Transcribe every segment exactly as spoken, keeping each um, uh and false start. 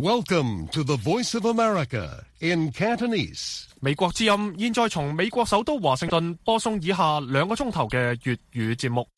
Welcome to the Voice of America in Cantonese. 美國之音現在從美國首都華盛頓播送以下兩個鐘頭嘅粵語節目。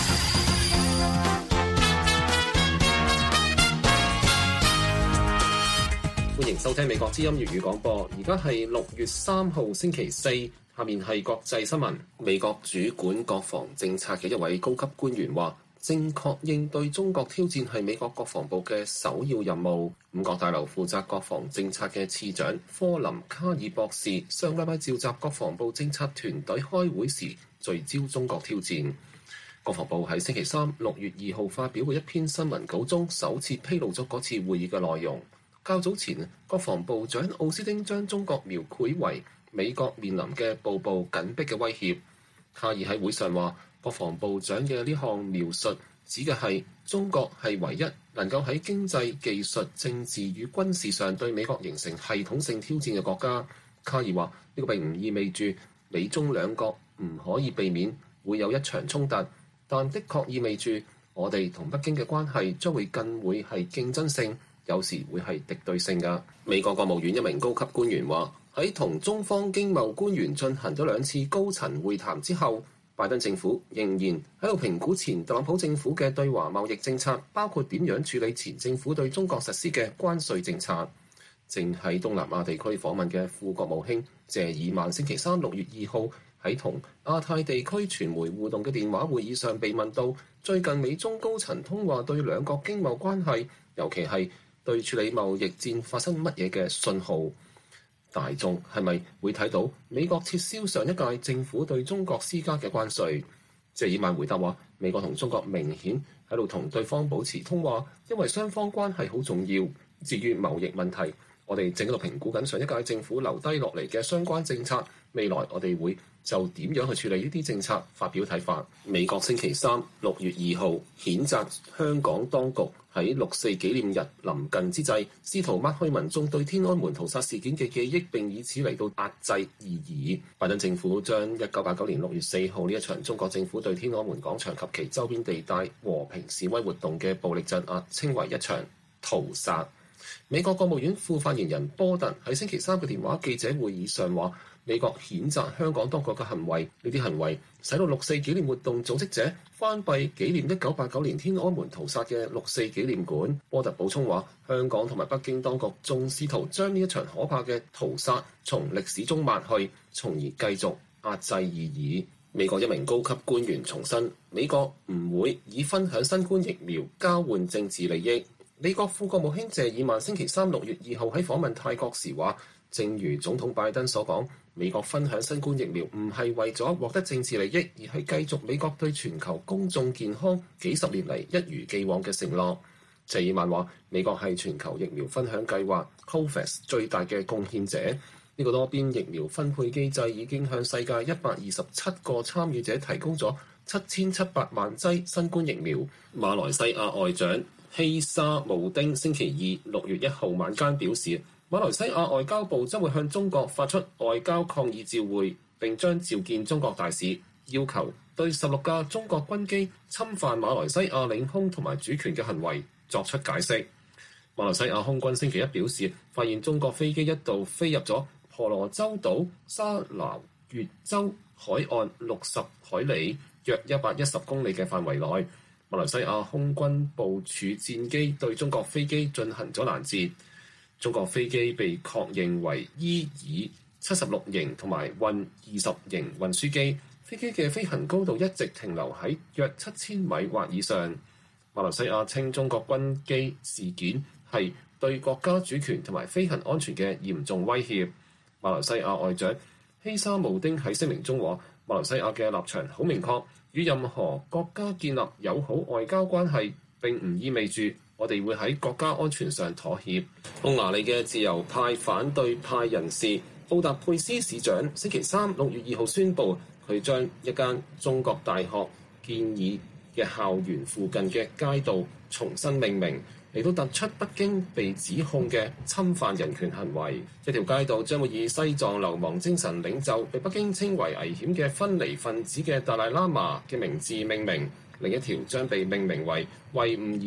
歡迎收聽美國之音粵語廣播。而家係六月三號星期四，下面係國際新聞。美國主管國防政策嘅一位高級官員話，正確應對中國挑戰係美國國防部嘅首要任務。五角大樓負責國防政策嘅次長科林卡爾博士上禮拜召集國防部政策團隊開會時，聚焦中國挑戰。國防部喺星期三六月二號發表嘅一篇新聞稿中，首次披露咗嗰次會議嘅內容。較早前，國防部長奧斯汀將中國描繪為美國面臨嘅步步緊迫嘅威脅。卡爾喺會上話，國防部長嘅呢項描述指嘅係中國係唯一能夠喺經濟、技術、政治與軍事上對美國形成系統性挑戰嘅國家。卡爾話，呢個並唔意味住美中兩國唔可以避免會有一場衝突，但的確意味住我哋同北京嘅關係將會更會係競爭性，有時會係敵對性㗎。美國國務院一名高級官員話，喺同中方經貿官員進行咗兩次高層會談之後，拜登政府仍然喺度評估前特朗普政府嘅對華貿易政策，包括點樣處理前政府對中國實施嘅關稅政策。正喺東南亞地區訪問嘅副國務卿謝爾曼星期三六月二號喺同亞太地區傳媒互動嘅電話會議上被問到，最近美中高層通話對兩國經貿關係，尤其係對處理貿易戰發生乜嘢嘅信號？大眾係咪會睇到美國撤銷上一屆政府對中國施加嘅關稅？謝爾曼回答話，美國同中國明顯喺度同對方保持通話，因為雙方關係好重要。至於貿易問題，我哋正喺度評估緊上一屆政府留低落嚟嘅相關政策，未來我哋會就點樣去處理呢啲政策發表睇法。美國星期三六月二號譴責香港當局喺六四紀念日臨近之際，試圖抹去民眾對天安門屠殺事件嘅記憶，並以此嚟到壓制異議。拜登政府將一九八九年六月四號呢一場中國政府對天安門廣場及其周邊地帶和平示威活動嘅暴力鎮壓稱為一場屠殺。美國國務院副發言人波特喺星期三嘅電話記者會議上話，美國譴責香港當局嘅行為，呢啲行為使到六四紀念活動組織者關閉紀念一九八九年天安門屠殺嘅六四紀念館。波特補充話，香港同埋北京當局仲試圖將呢一場可怕嘅屠殺從歷史中抹去，從而繼續壓制異議。美國一名高級官員重申，美國唔會以分享新冠疫苗交換政治利益。美國副國務卿謝爾曼星期三六月二號喺訪問泰國時話，正如總統拜登所講，美國分享新冠疫苗唔係為咗獲得政治利益，而係繼續美國對全球公眾健康幾十年嚟一如既往嘅承諾。謝爾曼話，美國係全球疫苗分享計劃 COVAX 最大嘅貢獻者。呢個多邊疫苗分配機制已經向世界一百二十七個參與者提供咗七千七百萬劑新冠疫苗。馬來西亞外長希沙慕丁星期二六月一號晚間表示，馬來西亞外交部將會向中國發出外交抗議照會，並將召見中國大使，要求對十六架中國軍機侵犯馬來西亞領空同埋主權嘅行為作出解釋。馬來西亞空軍星期一表示，發現中國飛機一度飛入咗婆羅洲島沙撈越州海岸六十海里，約一百一十公里嘅範圍內。馬來西亞空軍部署戰機對中國飛機進行咗攔截，中國飛機被確認為伊爾七十六型同埋運二十型運輸機，飛機嘅飛行高度一直停留喺約七千米或以上。馬來西亞稱中國軍機事件係對國家主權同埋飛行安全嘅嚴重威脅。馬來西亞外長希沙慕丁喺聲明中話，馬來西亞嘅立場好明確，與任何國家建立友好外交關係並唔意味住我哋會喺國家安全上妥協。匈牙利嘅自由派反對派人士布達佩斯市長星期三六月二號宣布，佢將一間中國大學建議嘅校園附近嘅街道重新命名，嚟到突出北京被指控嘅侵犯人權行為。一條街道將會以西藏流亡精神領袖被北京稱為危險嘅分離分子嘅達賴喇嘛嘅名字命名，另一條將被命名為維吾爾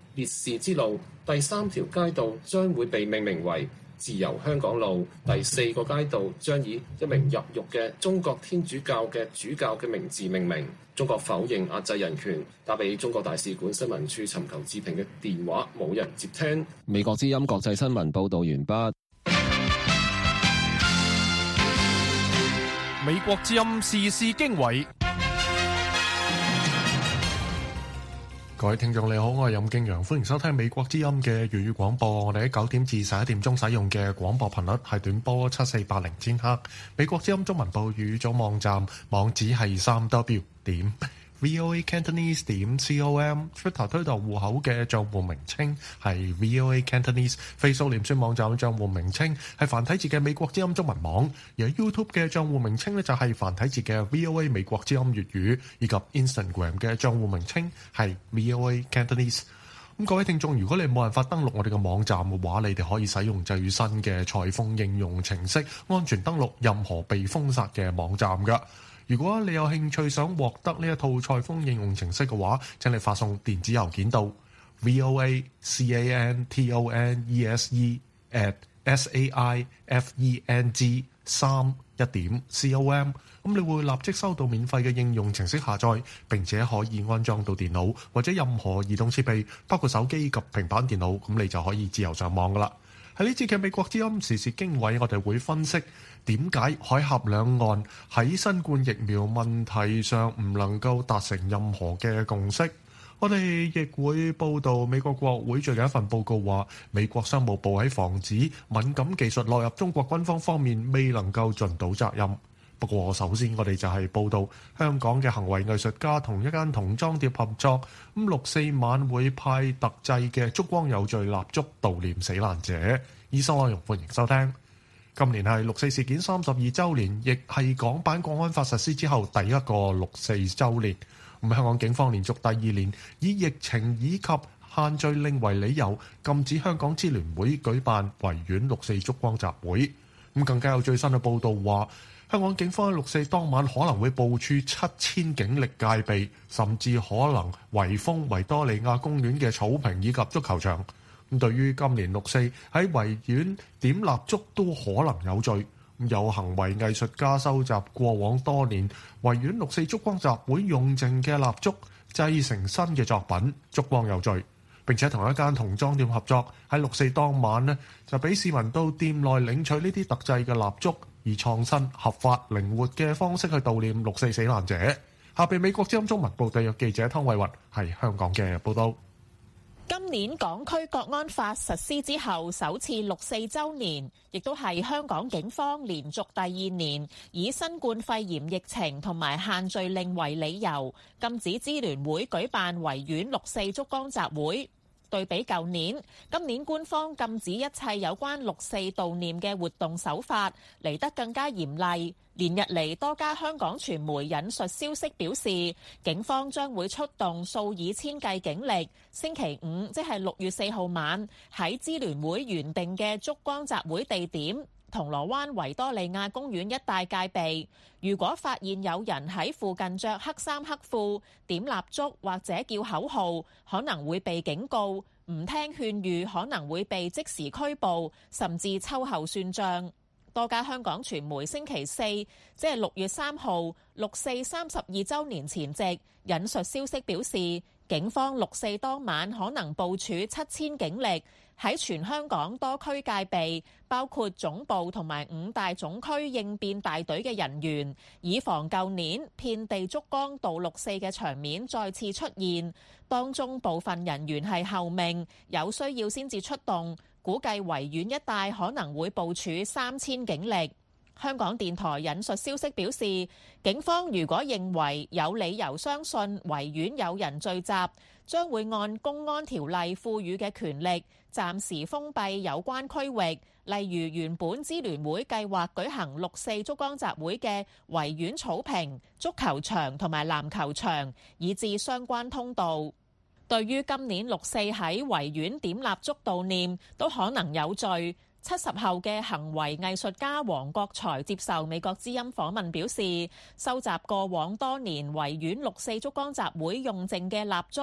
烈士之路第三條街道將會被命名為自由香港路，第四個街道將以一名入獄嘅中國天主教嘅主教嘅名字命名。中國否認壓制人權，打俾中國大使館新聞處尋求置評嘅電話冇人接聽。 美國之音國際新聞報導完畢。 美國之音時事經緯。各位聽眾你好，我係任敬陽，歡迎收聽美國之音嘅粵語廣播。我哋喺九點至十一點鐘使用嘅廣播頻率係短波七四八零千赫。美國之音中文部語組網站網址係三 w 點 voa cantonese 點 com。Twitter 推特戶口嘅賬戶名稱係 voa cantonese。Facebook 臉書網站嘅賬戶名稱係繁體字嘅美國之音中文網。而 YouTube 嘅賬戶名稱呢，就係繁體字嘅 voa 美國之音粵語，以及 Instagram 嘅賬戶名稱係 voa cantonese。咁各位聽眾，如果你冇辦法登錄我哋嘅網站嘅話，你哋可以使用最新嘅裁縫應用程式，安全登錄任何被封殺嘅網站噶。如果你有興趣想獲得呢一套裁縫應用程式嘅話，請你發送電子郵件到 voa cantonese at saifeng 三一點 com。咁你會立即收到免費嘅應用程式下載，並且可以安裝到電腦或者任何移動設備，包括手機及平板電腦，咁你就可以自由上網噶啦。喺呢節嘅美國之音時事經緯，我哋會分析點解海峽兩岸喺新冠疫苗問題上唔能夠達成任何嘅共識。我哋亦會報道美國國會最近一份報告話，美國商務部喺防止敏感技術落入中國軍方方面未能夠盡到責任。不過首先我哋就係報道香港嘅行為藝術家同一間童裝店合作，咁六四晚會派特製嘅燭光有序蠟燭悼念死難者。以上內容歡迎收聽。今年係六四事件三十二週年，亦係港版國安法實施之後第一個六四週年。咁香港警方連續第二年以疫情以及限聚令為理由，禁止香港支聯會舉辦維園六四燭光集會。咁更加有最新嘅報導話，香港警方喺六四當晚可能會部署七千警力戒備，甚至可能圍封維多利亞公園嘅草坪以及足球場。咁對於今年六四喺維園點蠟燭都可能有罪。有行為藝術家收集過往多年維園六四燭光集會用剩嘅蠟燭，製成新嘅作品燭光有序，並且同一間童裝店合作，喺六四當晚呢就俾市民到店內領取呢啲特製嘅蠟燭，以創新、合法、靈活嘅方式去悼念六四死難者。下邊美國之音中文部特約記者湯慧雲係香港嘅報道。 今年港區國安法實施之後首次六四週年，亦都係香港警方連續第二年以新冠肺炎疫情同埋限聚令為理由，禁止支聯會舉辦維園六四燭光集會。對比舊年，今年官方禁止一切有關六四悼念嘅活動手法嚟得更加嚴厲。連日嚟，多家香港傳媒引述消息表示，警方將會出動數以千計警力，星期五即係六月四號晚喺支聯會原定嘅燭光集會地點銅鑼灣維多利亞公園一帶戒備。如果發現有人喺附近着黑衫黑褲點蠟燭或者叫口號，可能會被警告；唔聽勸喻，可能會被即時拘捕，甚至秋後算賬。多家香港傳媒星期四即係六月三號六四三十二週年前夕引述消息表示，警方六四當晚可能部署七千警力喺全香港多區戒備，包括總部同埋五大總區應變大隊嘅人員，以防舊年遍地燭光悼六四嘅場面再次出現。當中部分人員係候命，有需要先至出動。估計維園一帶可能會部署三千警力。香港電台引述消息表示，警方如果認為有理由相信維園有人聚集，將會按公安條例賦予嘅權力，暫時封閉有關區域。例如原本支聯會計劃舉行六四燭光集會嘅維園草坪、足球場同埋籃球場，以至相關通道。對於今年六四喺維園點蠟燭悼念都可能有罪，七十後嘅行為藝術家黃國財接受美國之音訪問表示，收集過往多年維園六四燭光集會用剩嘅蠟燭，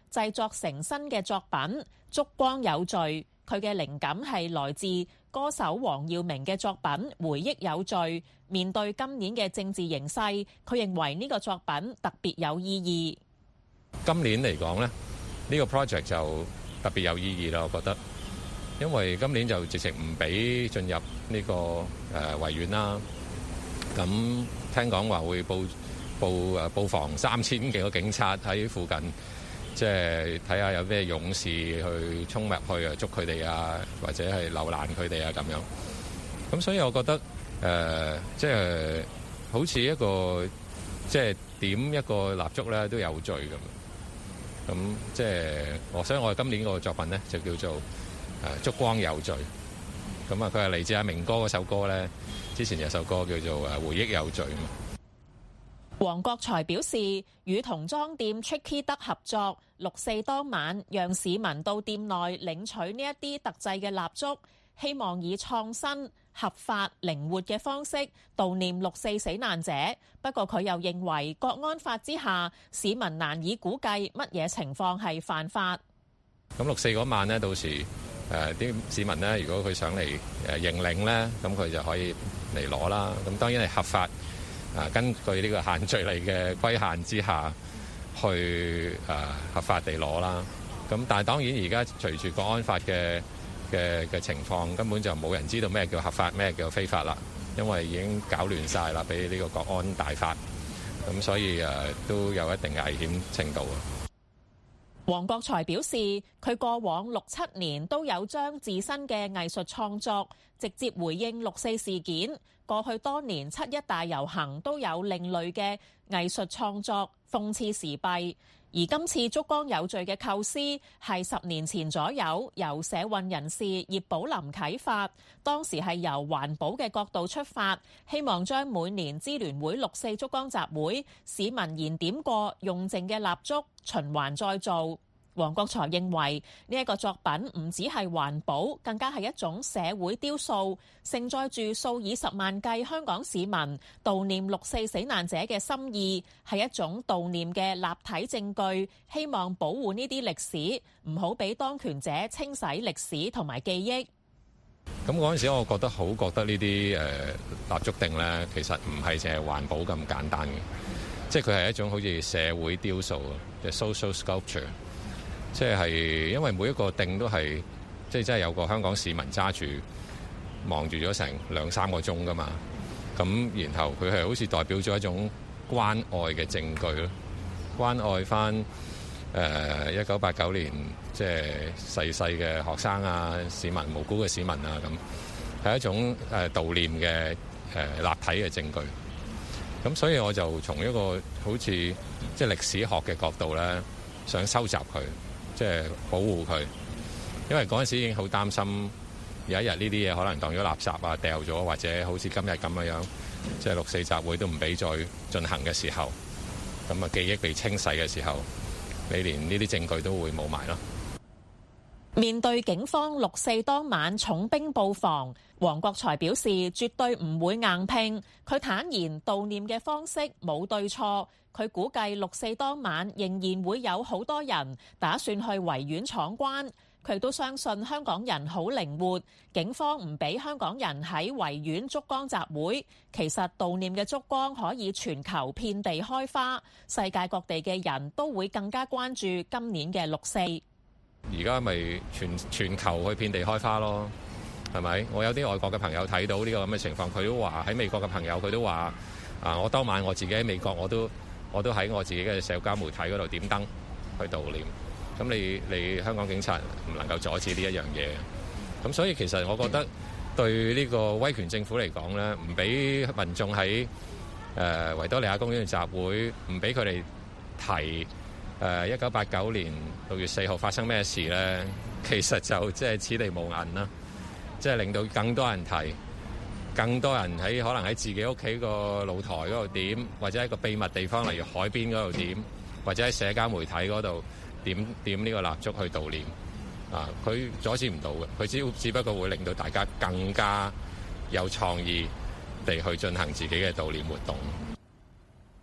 製作成新嘅作品《燭光有罪》。佢嘅靈感係來自歌手黃耀明嘅作品《回憶有罪》。面對今年嘅政治形勢，佢認為呢個作品特別有意義。 今年嚟講呢，呢個 project 就特別有意義啦，我覺得，因為今年就直情唔俾進入呢個誒維園啦。咁聽講話會佈佈誒佈防三千幾個警察喺附近。即係睇下有咩勇士去衝入去啊，捉佢哋啊，或者係留難佢哋啊咁樣。咁所以我覺得誒、呃，即係好似一個即係點一個蠟燭咧都有罪咁。咁即係我所以我今年個作品咧就叫做誒燭光有罪。咁啊，佢係嚟自阿明哥嗰首歌咧，之前有首歌叫做誒回憶有罪嘛。 黃國財表示，與童裝店 Tricky Duck 合作，六四當晚讓市民到店內領取呢一啲特製嘅蠟燭，希望以創新、合法、靈活嘅方式悼念六四死難者。不過佢又認為，國安法之下，市民難以估計乜嘢情況係犯法。 咁六四嗰晚呢，到時誒啲、呃、市民呢，如果佢上嚟誒認領呢，咁佢就可以嚟攞啦。咁當然係合法。啊，根據呢個限聚令嘅規限之下，去誒、啊、合法地攞啦。咁但係當然而家隨住國安法嘅嘅嘅情況，根本就冇人知道咩叫合法，咩叫非法啦。因為已經搞亂晒啦，俾呢個國安大法。咁所以誒、啊、都有一定嘅危險程度啊。 黃國財表示，佢過往六七年都有將自身嘅藝術創作直接回應六四事件。過去多年七一大遊行都有另類嘅藝術創作諷刺時弊，而今次燭光有罪嘅構思係十年前左右由社運人士葉寶林啟發，當時係由環保嘅角度出發，希望將每年支聯會六四燭光集會市民燃點過用剩嘅蠟燭循環再造。黃國財認為呢一個作品唔只係環保，更加係一種社會雕塑，承載住數以十萬計香港市民悼念六四死難者嘅心意，係一種悼念嘅立體證據，希望保護呢啲歷史，唔好俾當權者清洗歷史同埋記憶。 咁嗰陣時，我覺得好覺得呢啲誒蠟燭定咧，其實唔係淨係環保咁簡單嘅，即係佢係一種好似社會雕塑啊，即係 social sculpture。即係因為每一個定都係，即係真係有個香港市民揸住望住咗成兩三個鐘㗎嘛。咁然後佢係好似代表咗一種關愛嘅證據咯，關愛返誒一九八九年即係逝世嘅學生啊、市民無辜嘅市民啊，咁係一種誒、呃、悼念嘅誒、呃、立體嘅證據。咁所以我就從一個好似即係歷史學嘅角度咧，想收集佢。即係保護佢，因為嗰陣時已經好擔心有一日呢啲嘢可能當咗垃圾啊掉咗，或者好似今日咁樣樣，即係六四集會都唔俾再進行嘅時候，咁啊記憶被清洗嘅時候，你連呢啲證據都會冇埋咯。 面對警方六四當晚重兵布防，黃國財表示絕對唔會硬拼。佢坦言悼念嘅方式冇對錯。佢估計六四當晚仍然會有好多人打算去維園闖關。佢都相信香港人好靈活，警方唔俾香港人喺維園燭光集會。其實悼念嘅燭光可以全球遍地開花，世界各地嘅人都會更加關注今年嘅六四。 而家咪全全球去遍地開花咯，係咪？我有啲外國嘅朋友睇到呢個咁嘅情況，佢都話喺美國嘅朋友佢都話啊，我當晚我自己喺美國我都。我都喺我自己嘅社交媒體嗰度點燈去悼念，咁你你香港警察唔能夠阻止呢一樣嘢，咁所以其實我覺得對呢個威權政府嚟講咧，唔俾民眾喺誒維多利亞公園嘅集會，唔俾佢哋提誒一九八九年六月四號發生咩事咧，其實就即係此地無銀啦，即係令到更多人提。更多人喺可能喺自己屋企個露台嗰度點，或者喺個秘密地方，例如海邊嗰度點，或者喺社交媒體嗰度點點呢個蠟燭去悼念。啊，佢阻止唔到嘅，佢只只不過會令到大家更加有創意地去進行自己嘅悼念活動。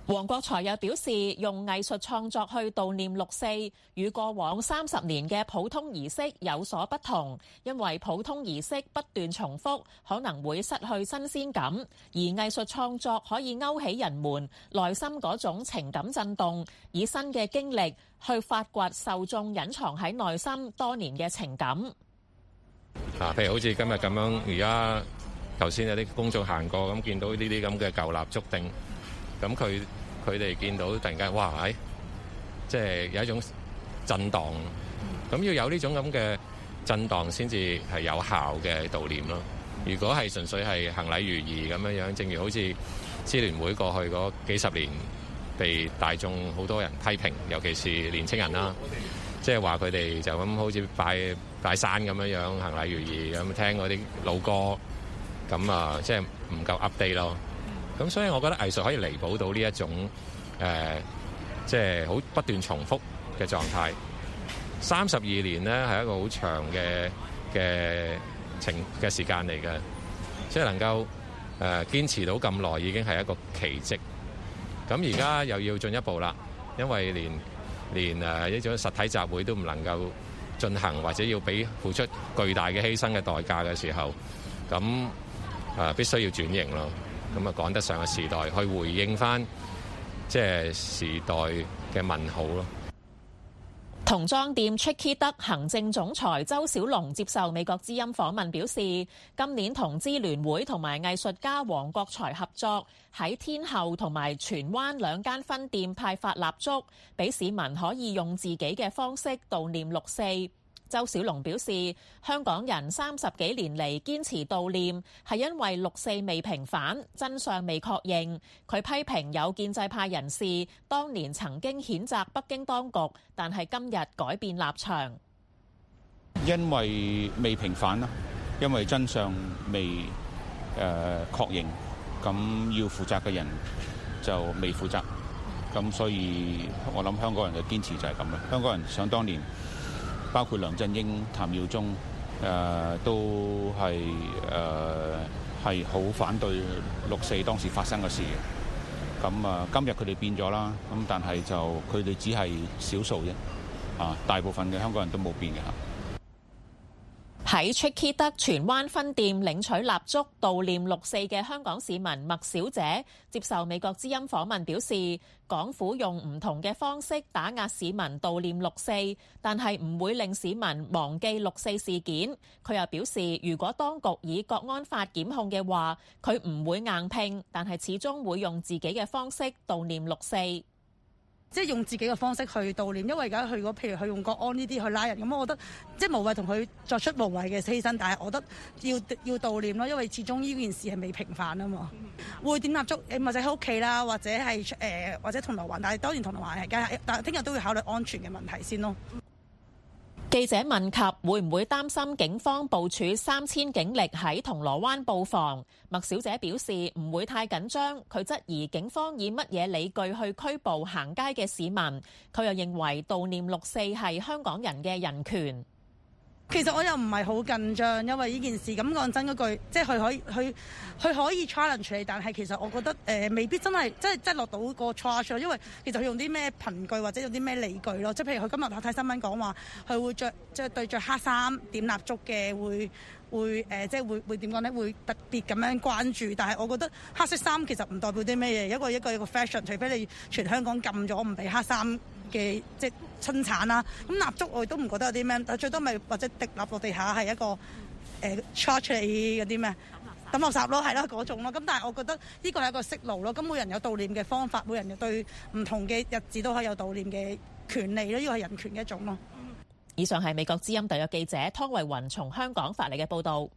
黃國財又表示，用藝術創作去悼念六四，與過往三十年嘅普通儀式有所不同，因為普通儀式不斷重複，可能會失去新鮮感，而藝術創作可以勾起人們內心嗰種情感震動，以新嘅經歷去發掘受眾隱藏喺內心多年嘅情感。 啊，譬如好似今日咁樣，而家頭先有啲公眾行過，咁見到呢啲咁嘅舊蠟燭釘。咁佢佢哋見到突然間，哇！哎，即係有一種震盪，咁要有呢種咁嘅震盪先至係有效嘅悼念咯。如果係純粹係行禮如儀咁樣樣，正如好似支聯會過去嗰幾十年被大眾好多人批評，尤其是年青人啦，即係話佢哋就咁好似拜拜山咁樣樣行禮如儀咁聽嗰啲老歌，咁啊即係唔夠 update 咯。咁所以我覺得藝術可以彌補到呢一種誒，即係好不斷重複嘅狀態。三十二年呢係一個好長嘅嘅情嘅時間嚟嘅，即係能夠誒、呃、堅持到咁耐已經係一個奇蹟。咁而家又要進一步啦，因為連連誒一種實體集會都唔能夠進行，或者要俾付出巨大嘅犧牲嘅代價嘅時候，咁誒、呃、必須要轉型咯。咁啊，趕得上嘅時代，去回應翻即係時代嘅問號咯。 童裝店 Tricky Duck 行政總裁周小龍接受美國之音訪問表示，今年同支聯會同埋藝術家黃國財合作，喺天后同埋荃灣兩間分店派發蠟燭，俾市民可以用自己嘅方式悼念六四。周小龍表示，香港人三十幾年嚟堅持悼念，係因為六四未平反，真相未確認。佢批評有建制派人士當年曾經譴責北京當局，但係今日改變立場。 因為未平反啦，因為真相未誒、呃、確認，咁要負責嘅人就未負責，咁所以我諗香港人嘅堅持就係咁啦。香港人想當年，包括梁振英、譚耀宗，誒、呃、都係誒係好反對六四當時發生嘅事嘅。咁啊，今日佢哋變咗啦，咁但係就佢哋只係少數啫，啊，大部分嘅香港人都冇變嘅嚇。 喺 Tricky Duck 荃灣分店領取蠟燭悼念六四嘅香港市民麥小姐接受美國之音訪問表示，港府用唔同嘅方式打壓市民悼念六四，但係唔會令市民忘記六四事件。佢又表示，如果當局以國安法檢控嘅話，佢唔會硬拼，但係始終會用自己嘅方式悼念六四。 即係用自己嘅方式去悼念，因為而家佢如果譬如佢用國安呢啲去拉人，咁我覺得即係無謂同佢作出無謂嘅犧牲，但係我覺得要要悼念咯，因為始終呢件事係未平反啊嘛。會點蠟燭誒，或者喺屋企啦，或者係誒、呃、或者銅鑼灣，但係當然銅鑼灣係梗係，但係聽日都要考慮安全嘅問題先咯。 記者問及會唔會擔心警方部署三千警力喺銅鑼灣布防，麥小姐表示唔會太緊張。佢質疑警方以乜嘢理據去拘捕行街嘅市民。佢又認為悼念六四係香港人嘅人權。 其實我又唔係好緊張，因為呢件事咁講真嗰句，即係佢可以佢佢可以 challenge 你，但係其實我覺得誒、呃、未必真係即係即係落到個 charge，因為其實佢用啲咩憑據或者用啲咩理據咯，即係譬如佢今日我睇新聞講話，佢會着即係對着黑衫點蠟燭嘅會會誒、呃、即係會會點講咧？會特別咁樣關注，但係我覺得黑色衫其實唔代表啲咩嘢，一個一個一個 fashion，除非你全香港禁咗唔俾黑衫嘅即係生產啦。咁蠟燭我亦都唔覺得有啲咩，但最多咪或者滴蠟落地下係一個誒 charge 你嗰啲咩抌垃圾咯，係啦嗰種咯。咁但係我覺得呢個係一個息怒咯。咁每人有悼念嘅方法，每人又對唔同嘅日子都可以有悼念嘅權利咯。呢個係人權嘅一種咯。 以上係美國之音特約記者湯慧雲從香港發嚟嘅報導。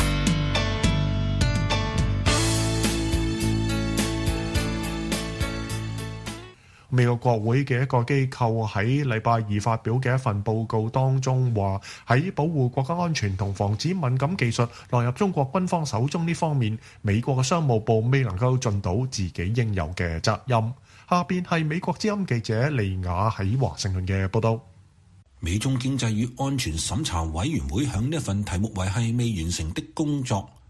美國國會嘅一個機構喺禮拜二發表嘅一份報告當中話，喺保護國家安全同防止敏感技術落入中國軍方手中呢方面，美國嘅商務部未能夠盡到自己應有嘅責任。下邊係美國之音記者利雅喺華盛頓嘅報導。 美中經濟與安全審查委員會響呢一份題目為係未完成的工作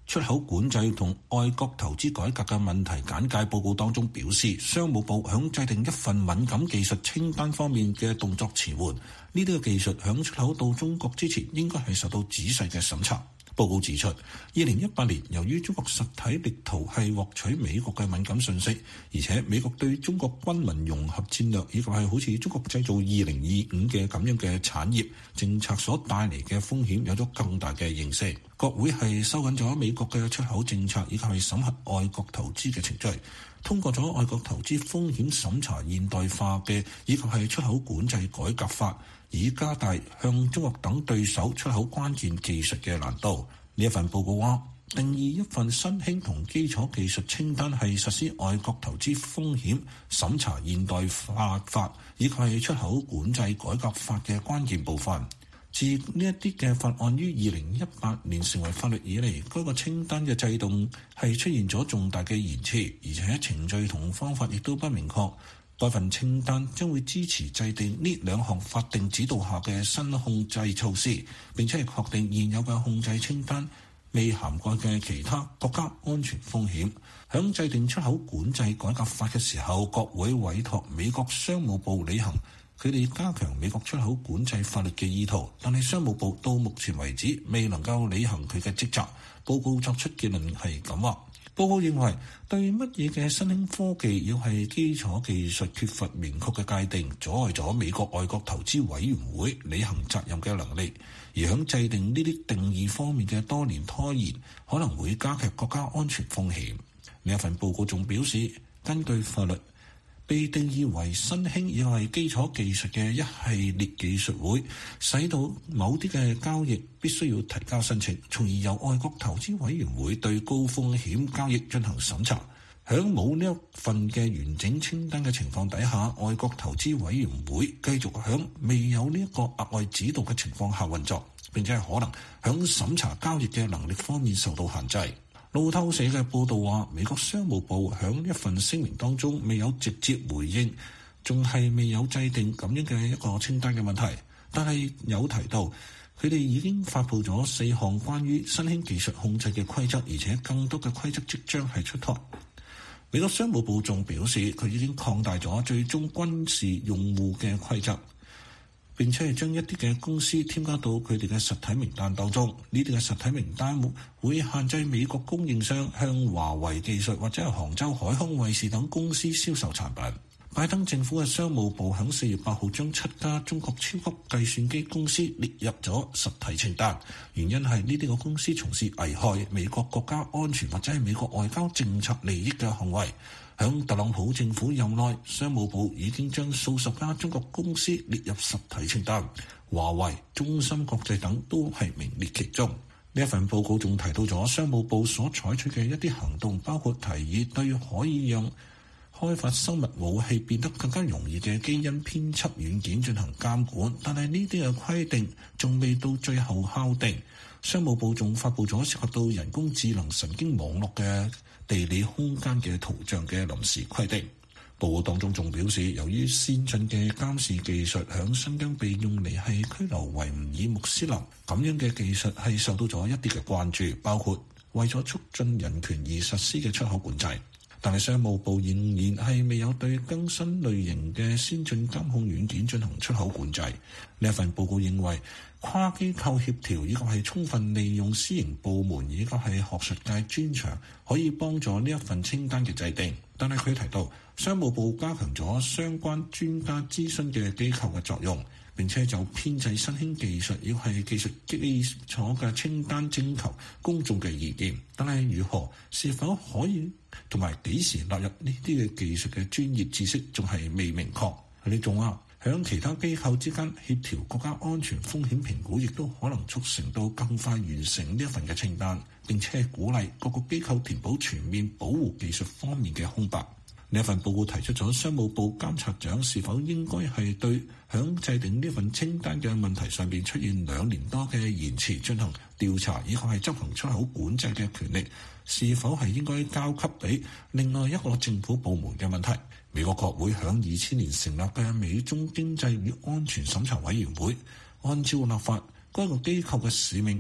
出口管制同外國投資改革嘅問題簡介報告當中表示，商務部響制定一份敏感技術清單方面嘅動作遲緩，呢啲嘅技術響出口到中國之前應該係受到仔細嘅審查。報告指出，二零一八年由於中國實體力圖係獲取美國嘅敏感信息，而且美國對中國軍民融合戰略以及係好似中國製造二零二五嘅咁樣嘅產業政策所帶嚟嘅風險有咗更大嘅認識。國會係收緊咗美國嘅出口政策以及係審核外國投資嘅程序，通過咗外國投資風險審查現代化嘅以及係出口管制改革法，以加大向中國等對手出口關鍵技術嘅難度。呢一份報告話，定義一份新興同基礎技術清單係實施外國投資風險審查現代化法以及係出口管制改革法嘅關鍵部分。自呢一啲嘅法案於二零一八年成為法律以嚟，該個清單嘅制度係出現咗重大嘅延遲，而且程序同方法亦都不明確。該份清單將會支持制定呢兩項法定指導下嘅新控制措施，並且係確定現有嘅控制清單未涵蓋嘅其他國家安全風險。響制定出口管制改革法嘅時候，國會委託美國商務部履行佢哋加強美國出口管制法律嘅意圖，但係商務部到目前為止未能夠履行佢嘅職責。報告作出結論係咁話。報告認為，對乜嘢嘅新興科技要係基礎技術缺乏明確嘅界定，阻礙咗美國外國投資委員會履行責任嘅能力。而響制定呢啲定義方面嘅多年拖延，可能會加劇國家安全風險。呢一份報告仲表示，根據法律，被定義為新興亦係基礎技術嘅一系列技術會使到某啲嘅交易必須要提交申請，從而由外國投資委員會對高風險交易進行審查。響冇呢一份嘅完整清單嘅情況底下，外國投資委員會繼續響未有呢一個額外指導嘅情況下運作，並且係可能響審查交易嘅能力方面受到限制。路透社嘅報導話，美國商務部響一份聲明當中未有直接回應，仲係未有制定咁樣嘅一個清單嘅問題，但係有提到佢哋已經發布咗四項關於新興技術控制嘅規則，而且更多嘅規則即將係出台。美國商務部仲表示，佢已經擴大咗最終軍事用戶嘅規則，並且係將一啲嘅公司添加到佢哋嘅實體名單當中。呢啲嘅實體名單會限制美國供應商向華為技術或者係杭州海康衛視等公司銷售產品。拜登政府嘅商務部響四月八號將七家中國超級計算機公司列入咗實體清單，原因係呢啲個公司從事危害美國國家安全或者係美國外交政策利益嘅行為。響特朗普政府任內，商務部已經將數十家中國公司列入實體清單，華為、中芯國際等都係名列其中。呢一份報告仲提到咗商務部所採取嘅一啲行動，包括提議對可以讓開發生物武器變得更加容易嘅基因編輯軟件進行監管，但係呢啲嘅規定仲未到最後敲定。商務部仲發布咗涉及到人工智能神經網絡嘅地理空間嘅圖像嘅臨時規定。報告當中仲表示，由於先進嘅監視技術響新疆被用嚟係拘留維吾爾穆斯林，咁樣嘅技術係受到咗一啲嘅關注，包括為咗促進人權而實施嘅出口管制。但係商務部仍然係未有對更新類型嘅先進監控軟件進行出口管制。呢一份報告認為，跨機構協調以及係充分利用私營部門以及係學術界專長，可以幫助呢一份清單嘅制定。但係佢提到，商務部加強咗相關專家諮詢嘅機構嘅作用，並且就編製新興技術要係技術基礎嘅清單徵求公眾嘅意見。但係如何、是否可以同埋幾時納入呢啲嘅技術嘅專業知識，仲係未明確。你仲話響其他機構之間協調國家安全風險評估，亦都可能促成到更快完成呢一份嘅清單，並且係鼓勵各個機構填補全面保護技術方面嘅空白。呢一份報告提出咗商務部監察長是否應該係對響制定呢份清單嘅問題上邊出現兩年多嘅延遲進行調查，以及係執行出口管制嘅權力，是否係應該交給俾另外一個政府部門嘅問題。美國國會響二千年成立嘅美中經濟與安全審查委員會，按照立法，該個機構嘅使命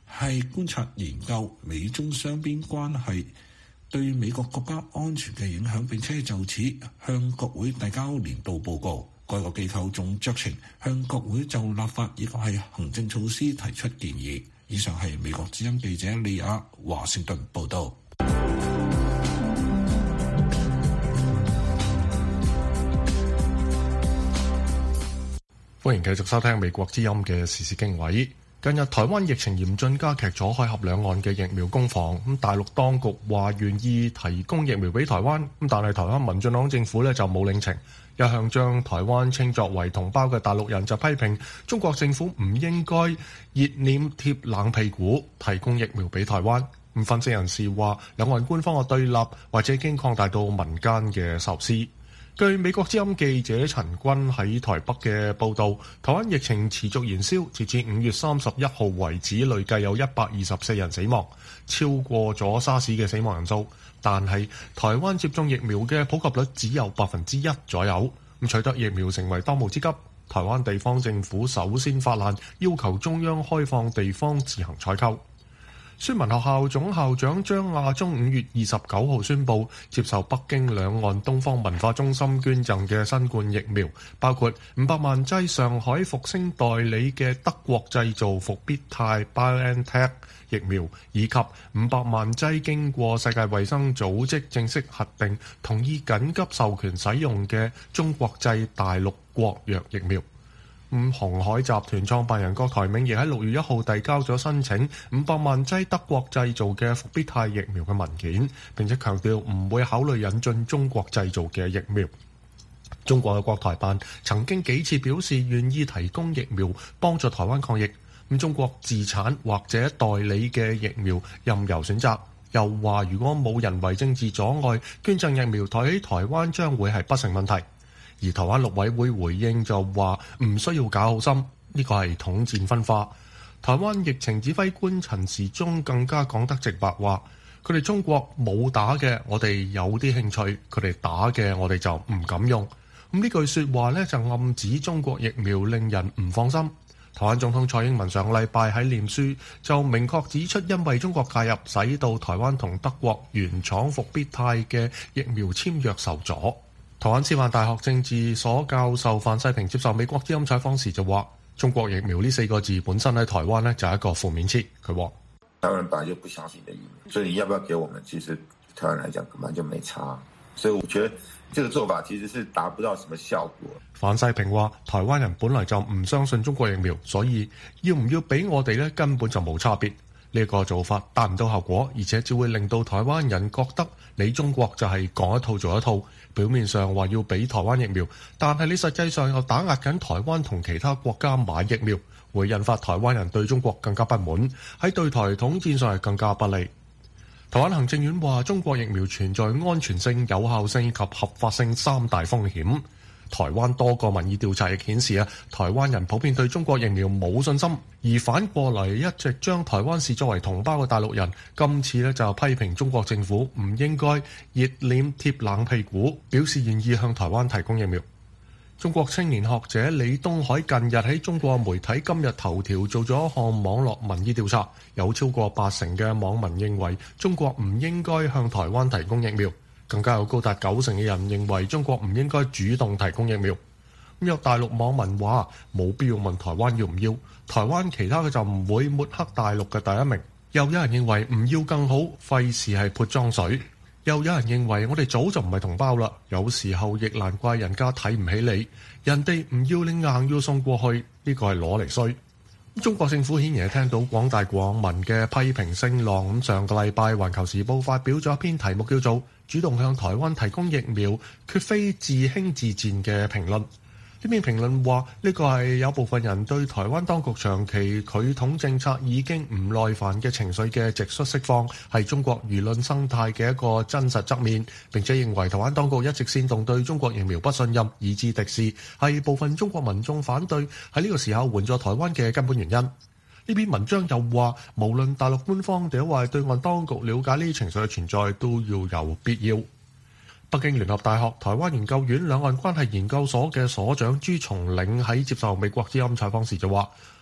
係觀察研究美中雙邊關係對美國國家安全嘅影響，並且就此向國會遞交年度報告。該個機構仲酌情向國會就立法以及係行政措施提出建議。以上係美國之音記者利亞華盛頓報道。 歡迎繼續收聽美國之音嘅時事經緯。近日台灣疫情嚴峻，加劇咗海峽兩岸嘅疫苗攻防。咁大陸當局話願意提供疫苗俾台灣，咁但係台灣民進黨政府咧就冇領情。一向將台灣稱作為同胞嘅大陸人就批評中國政府唔應該熱臉貼冷屁股提供疫苗俾台灣。咁分析人士話，兩岸官方嘅對立或者已經擴大到民間嘅仇視。據美國之音記者陳君喺台北嘅報導，台灣疫情持續燃燒，截至五月三十一號為止，累計有一百二十四人死亡，超過咗沙士嘅死亡人數。但係台灣接種疫苗嘅普及率只有百分之一左右，咁取得疫苗成為當務之急。台灣地方政府首先發難，要求中央開放地方自行採購。孫文學校總校長張亞中五月二十九號宣布接受北京兩岸東方文化中心捐贈嘅新冠疫苗，包括五百萬劑上海復星代理嘅德國製造復必泰 BioNTech 疫苗，以及五百萬劑經過世界衛生組織正式核定同意緊急授權使用嘅中國製大陸國藥疫苗。咁鴻海集團創辦人郭台銘亦喺六月一號遞交咗申請五百萬劑德國製造嘅復必泰疫苗嘅文件，並且強調唔會考慮引進中國製造嘅疫苗。中國嘅國台辦曾經幾次表示願意提供疫苗幫助台灣抗疫，咁中國自產或者代理嘅疫苗任由選擇。又話如果冇人為政治阻礙，捐贈疫苗喺台灣將會係不成問題。而台灣陸委會回應就話唔需要搞好心，呢個係統戰分化。台灣疫情指揮官陳時中更加講得直白，話佢哋中國冇打嘅，我哋有啲興趣；佢哋打嘅，我哋就唔敢用。咁呢句説話呢，就暗指中國疫苗令人唔放心。台灣總統蔡英文上個禮拜喺臉書就明確指出，因為中國介入，使到台灣同德國原廠復必泰嘅疫苗簽約受阻。台灣師範大學政治所教授范世平接受美國之音採訪時就話：中國疫苗呢四個字本身喺台灣呢就係一個負面詞。佢話： 台灣人本來就不相信你的疫苗，所以你要不要給我們，其實台灣來講根本就沒差。所以我覺得這個做法其實是達不到什麼效果。范世平話：台灣人本來就唔相信中國疫苗，所以要唔要俾我哋呢根本就冇差別。呢個做法達唔到效果，而且只會令到台灣人覺得你中國就係講一套做一套。表面上話要俾台灣疫苗，但係你實際上又打壓緊台灣同其他國家買疫苗，會引發台灣人對中國更加不滿，喺對台統戰上係更加不利。台灣行政院話，中國疫苗存在安全性、有效性及合法性三大風險。台灣多個民意調查亦顯示啊，台灣人普遍對中國疫苗冇信心，而反過嚟一直將台灣視作為同胞嘅大陸人，今次呢就批評中國政府唔應該熱臉貼冷屁股，表示願意向台灣提供疫苗。中國青年學者李東海近日喺中國媒體今日頭條做咗一項網絡民意調查，有超過八成嘅網民認為中國唔應該向台灣提供疫苗。更加有高達九成嘅人認為中國唔應該主動提供疫苗。咁有大陸網民話冇必要問台灣要唔要，台灣其他嘅就唔會抹黑大陸嘅第一名。又有人認為唔要更好，費事係潑髒水。又有人認為我哋早就唔係同胞啦，有時候亦難怪人家睇唔起你，人哋唔要你硬要送過去，呢個係攞嚟衰。中國政府顯然係聽到廣大網民嘅批評聲浪，咁上個禮拜《環球時報》發表咗一篇題目叫做《主動向台灣提供疫苗，絕非自輕自賤》嘅評論。呢篇評論話，呢個係有部分人對台灣當局長期拒統政策已經唔耐煩嘅情緒嘅直率釋放，係中國輿論生態嘅一個真實側面。並且認為台灣當局一直煽動對中國疫苗不信任，以致敵視，係部分中國民眾反對喺呢個時候援助台灣嘅根本原因。呢篇文章又話，無論大陸官方定係對岸當局了解呢啲情緒嘅存在，都要有必要。北京聯合大學台灣研究院兩岸關係研究所嘅所長朱松嶺喺接受美國之音採訪時就話，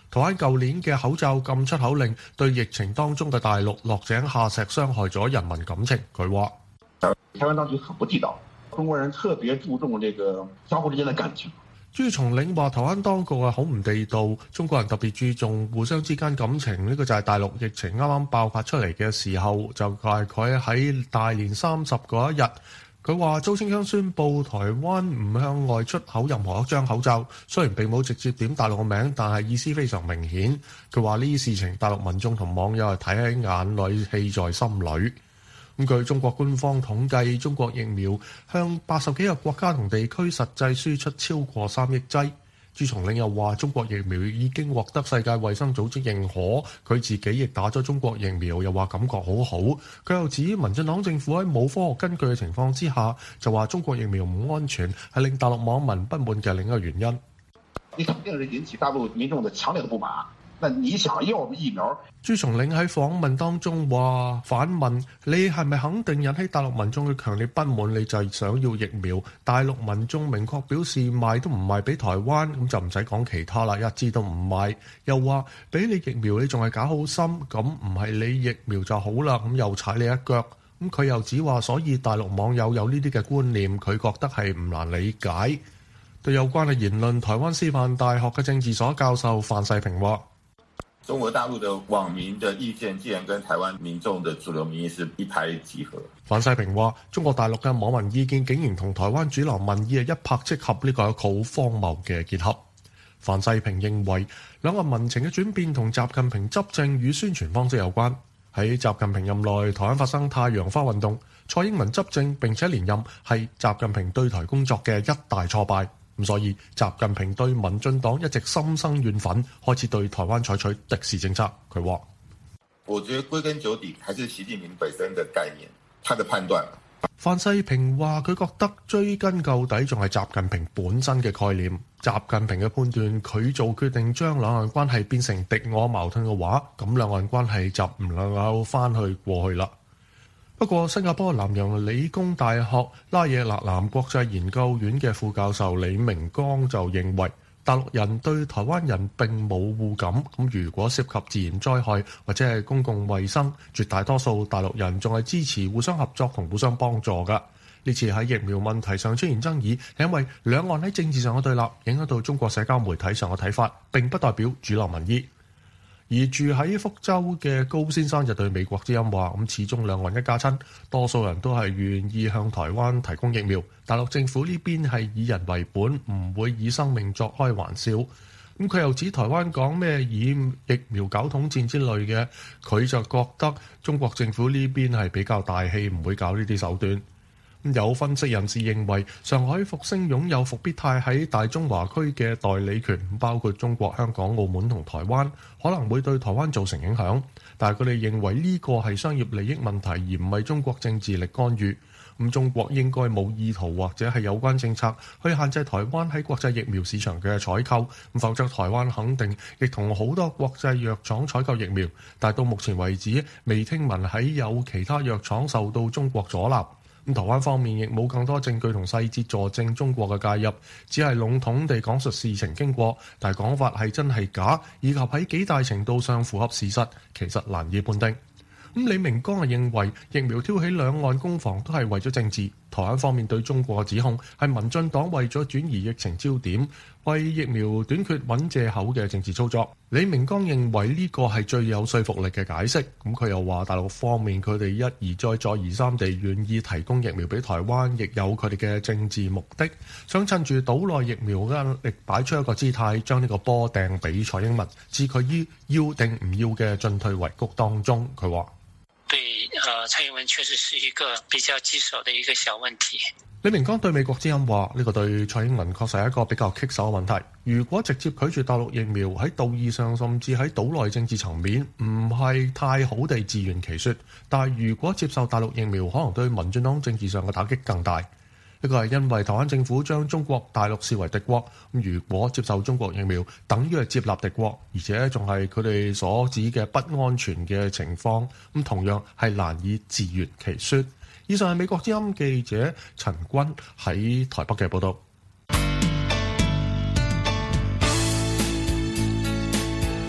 台灣舊年嘅口罩禁出口令對疫情當中嘅大陸落井下石，傷害咗人民感情。佢話： 台灣當局很不地道，中國人特別注重這個相互之間的感情。 朱松嶺話：台灣當局啊好唔地道，中國人特別注重互相之間感情。呢、這個就係大陸疫情啱啱爆發出嚟嘅時候，就大概喺大年三十嗰一日。佢話周清香宣布台灣唔向外出口任何一張口罩，雖然並冇直接點大陸嘅名，但係意思非常明顯。佢話呢啲事情大陸民眾同網友係睇喺眼裏，氣在心裏。咁據中國官方統計，中國疫苗向八十幾個國家同地區實際輸出超過三億劑。朱松嶺又話：中國疫苗已經獲得世界衛生組織認可，佢自己亦打咗中國疫苗，又話感覺好好。佢又指民進黨政府喺冇科學根據嘅情況之下，就話中國疫苗唔安全，係令大陸網民不滿嘅另一個原因。 你肯定係引起大陸民眾的強烈的不滿。那你想要疫苗？ 朱松嶺喺訪問當中話，反問你係咪肯定引起大陸民眾嘅強烈不滿？你就係想要疫苗？大陸民眾明確表示賣都唔賣俾台灣，咁就唔使講其他啦，一支都唔賣。又話俾你疫苗，你仲係搞好心，咁唔係你疫苗就好啦，咁又踩你一腳。咁佢又指話，所以大陸網友有呢啲嘅觀念，佢覺得係唔難理解。對有關嘅言論，台灣師範大學嘅政治所教授范世平話： 中國大陸的網民的意見，既然跟台灣民眾的主流民意是一拍即合。 范世平話：中國大陸嘅網民意見竟然同台灣主流民意係一拍即合，呢個係好荒謬嘅結合。范世平認為，兩個民情嘅轉變同習近平執政與宣傳方式有關。喺習近平任內，台灣發生太陽花運動，蔡英文執政並且連任，係習近平對台工作嘅一大挫敗。咁所以，習近平對民進黨一直心生怨憤，開始對台灣採取敵視政策。佢話： 我覺得歸根究底，還是習近平本身嘅概念，他的判斷。 范世平話：佢覺得追根究底仲係習近平本身嘅概念。習近平嘅判斷，佢做決定將兩岸關係變成敵我矛盾嘅話，咁兩岸關係就唔能夠翻去過去啦。不過，新加坡南洋理工大學拉惹勒南國際研究院嘅副教授李明光就認為，大陸人對台灣人並冇惡感。咁如果涉及自然災害或者係公共衛生，絕大多數大陸人仲係支持互相合作同互相幫助㗎。呢次喺疫苗問題上出現爭議，係因為兩岸喺政治上嘅對立，影響到中國社交媒體上嘅睇法，並不代表主流民意。而住喺福州嘅高先生就對美國之音話：咁始終兩岸一家親，多數人都係願意向台灣提供疫苗。大陸政府呢邊係以人為本，唔會以生命作開玩笑。咁佢又指台灣講咩以疫苗搞統戰之類嘅，佢就覺得中國政府呢邊係比較大氣，唔會搞呢啲手段。有分析人士認為，上海復星擁有復必泰喺大中華區嘅代理權，包括中國、香港、澳門同台灣，可能會對台灣造成影響。但係佢哋認為呢個係商業利益問題，而唔係中國政治力干預。咁中國應該冇意圖或者係有關政策去限制台灣喺國際疫苗市場嘅採購，咁否則台灣肯定亦同好多國際藥廠採購疫苗。但係到目前為止，未聽聞喺有其他藥廠受到中國阻撓。咁台灣方面亦冇更多證據同細節佐證中國嘅介入，只係籠統地講述事情經過，但係講法係真係假，以及喺幾大程度上符合事實，其實難以判定。咁李明光啊認為疫苗挑起兩岸攻防都係為咗政治，台灣方面對中國嘅指控係民進黨為咗轉移疫情焦點，為疫苗短缺揾藉口嘅政治操作。李明光認為呢個係最有說服力嘅解釋。咁佢又話大陸方面佢哋一而再再而三地願意提供疫苗俾台灣，亦有佢哋嘅政治目的，想趁住島內疫苗嘅壓力擺出一個姿態，將呢個波掟俾蔡英文，置佢於要定唔要嘅進退維谷當中。佢話對，呃，蔡英文確實是一個比較棘手的一個小問題。 李明光對美國之音話：呢個對蔡英文確實係一個比較棘手嘅問題。如果直接拒絕大陸疫苗，喺道義上甚至喺島內政治層面唔係太好地自圓其說，但係如果接受大陸疫苗，可能對民進黨政治上嘅打擊更大。呢個係因為台灣政府將中國大陸視為敵國，咁如果接受中國疫苗，等於係接納敵國，而且仲係佢哋所指嘅不安全嘅情況，咁同樣係難以自圓其說。以上係美國之音記者陳君喺台北嘅報道。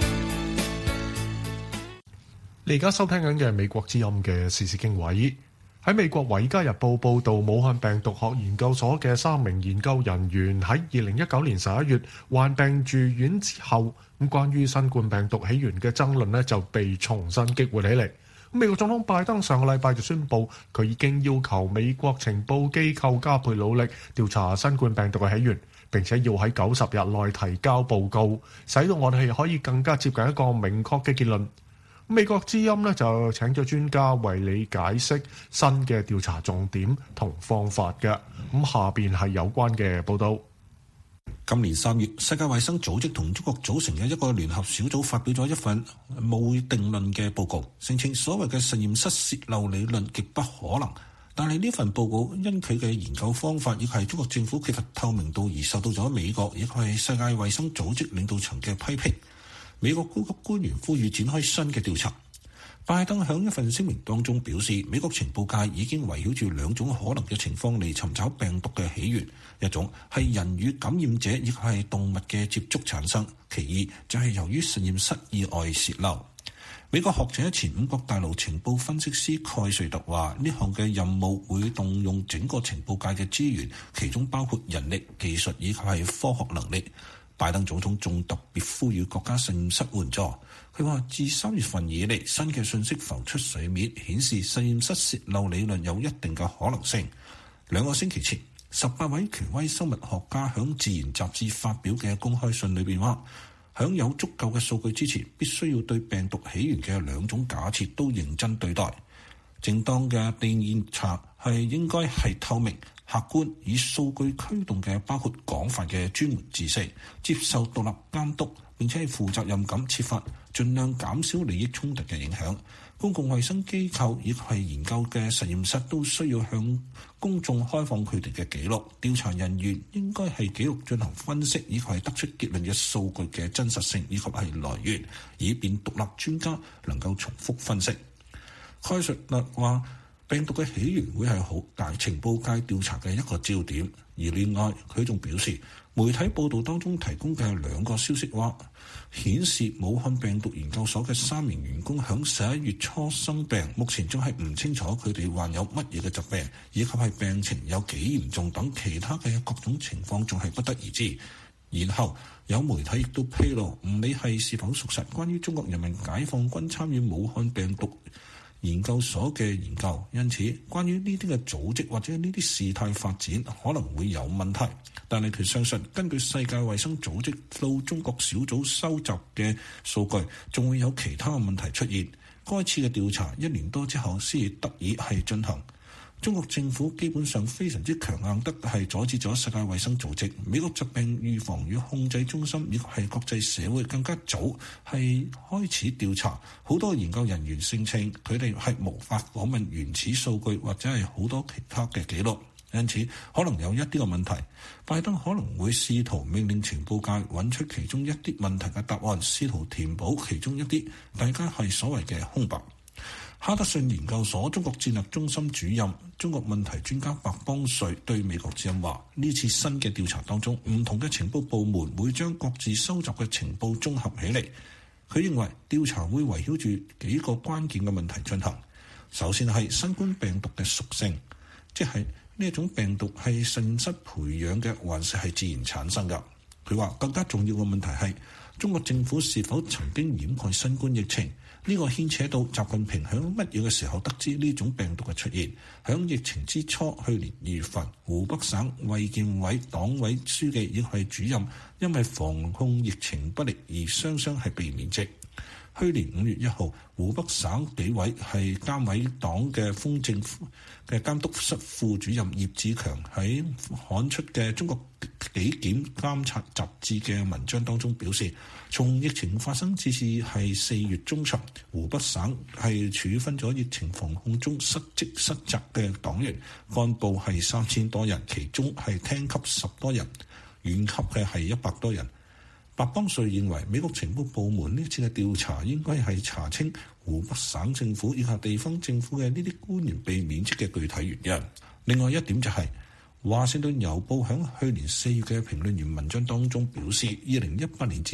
你而家收聽緊嘅美國之音嘅時事經緯。喺美國《華爾街日報》報導，武漢病毒學研究所嘅三名研究人員喺二零一九年十一月患病住院之後，咁關於新冠病毒起源嘅爭論呢就被重新激活起嚟。美國總統拜登上個禮拜就宣布，佢已經要求美國情報機構加倍努力調查新冠病毒嘅起源，並且要喺九十日內提交報告，使到我哋可以更加接近一個明確嘅結論。美國之音呢就請咗專家為你解釋新嘅調查重點同方法嘅。咁下邊係有關嘅報導。 今年三月，世界衛生組織同中國組成嘅一個聯合小組發表咗一份冇定論嘅報告，聲稱所謂嘅實驗室洩漏理論極不可能。但係呢份報告因佢嘅研究方法亦係中國政府缺乏透明度而受到咗美國亦係世界衛生組織領導層嘅批評。美國高級官員呼籲展開新嘅調查。拜登喺一份聲明當中表示，美國情報界已經圍繞住兩種可能嘅情況嚟尋找病毒嘅起源，一種係人與感染者亦係動物嘅接觸產生，其二就係由於實驗室意外洩漏。美國學者前五國大陸情報分析師蓋瑞特話，呢項嘅任務會動用整個情報界嘅資源，其中包括人力、技術以及係科學能力。拜登總統仲特別呼籲國家實驗室援助。佢話自三月份以嚟，新嘅信息浮出水面，顯示實驗室洩漏理論有一定嘅可能性。兩個星期前，十八位權威生物學家響《自然》雜誌發表嘅公開信裏邊話，響有足夠嘅數據之前，必須要對病毒起源嘅兩種假設都認真對待。正當嘅調查係應該係透明、客觀，以數據驅動嘅，包括廣泛嘅專門知識，接受獨立監督，並且係負責任咁設法，盡量減少利益衝突嘅影響。公共衛生機構亦係研究嘅實驗室都需要向公眾開放佢哋嘅記錄。調查人員應該係記錄進行分析，以及係得出結論嘅數據嘅真實性以及係來源，以便獨立專家能夠重複分析。開述律話，病毒嘅起源會係好大情報界調查嘅一個焦點。而另外，佢仲表示，媒體報道當中提供嘅兩個消息話，顯示武漢病毒研究所嘅三名員工響十一月初生病，目前仲係唔清楚佢哋患有乜嘢嘅疾病，以及係病情有幾嚴重等其他嘅各種情況仲係不得而知。然後有媒體亦都披露，唔理係是否屬實，關於中國人民解放軍參與武漢病毒研究所嘅研究，因此關於呢啲嘅組織或者呢啲事態發展可能會有問題。但係佢相信，根據世界衛生組織到中國小組收集嘅數據，仲會有其他嘅問題出現。該次嘅調查一年多之後先至得以係進行。中國政府基本上非常之強硬得係阻止咗世界衛生組織、美國疾病預防與控制中心以及係國際社會更加早係開始調查。好多研究人員聲稱佢哋係無法訪問原始數據或者係好多其他嘅記錄，因此可能有一啲嘅問題。拜登可能會試圖命令情報界揾出其中一啲問題嘅答案，試圖填補其中一啲大家係所謂嘅空白。哈德遜研究所中國戰略中心主任、中國問題專家白邦瑞對美國之音話：呢次新嘅調查當中，唔同嘅情報部門會將各自收集嘅情報綜合起嚟。佢認為調查會圍繞住幾個關鍵嘅問題進行。首先係新冠病毒嘅屬性，即係呢一種病毒係實驗室培養嘅，還是係自然產生㗎。佢話更加重要嘅問題係中國政府是否曾經掩蓋新冠疫情。呢個牽扯到習近平喺乜嘢嘅時候得知呢種病毒嘅出現。喺疫情之初，去年二月份，湖北省衛健委黨委書記亦係主任，因為防控疫情不力而雙雙係被免職。去年五月一號，湖北省紀委係監委黨嘅風政嘅監督室副主任葉志強喺刊出嘅《中國紀檢監察雜誌》嘅文章當中表示，從疫情發生至至係四月中旬，湖北省係處分咗疫情防控中失職失責嘅黨員幹部係三千多人，其中係廳級十多人，縣級嘅係一百多人。白邦瑞認為美國情報部門呢次嘅調查應該係查清湖北省政府以及地方政府嘅呢啲官員被免職嘅具體原因。另外一點就係、是、華盛頓郵報響去年四月嘅評論員文章當中表示，二零一八年至二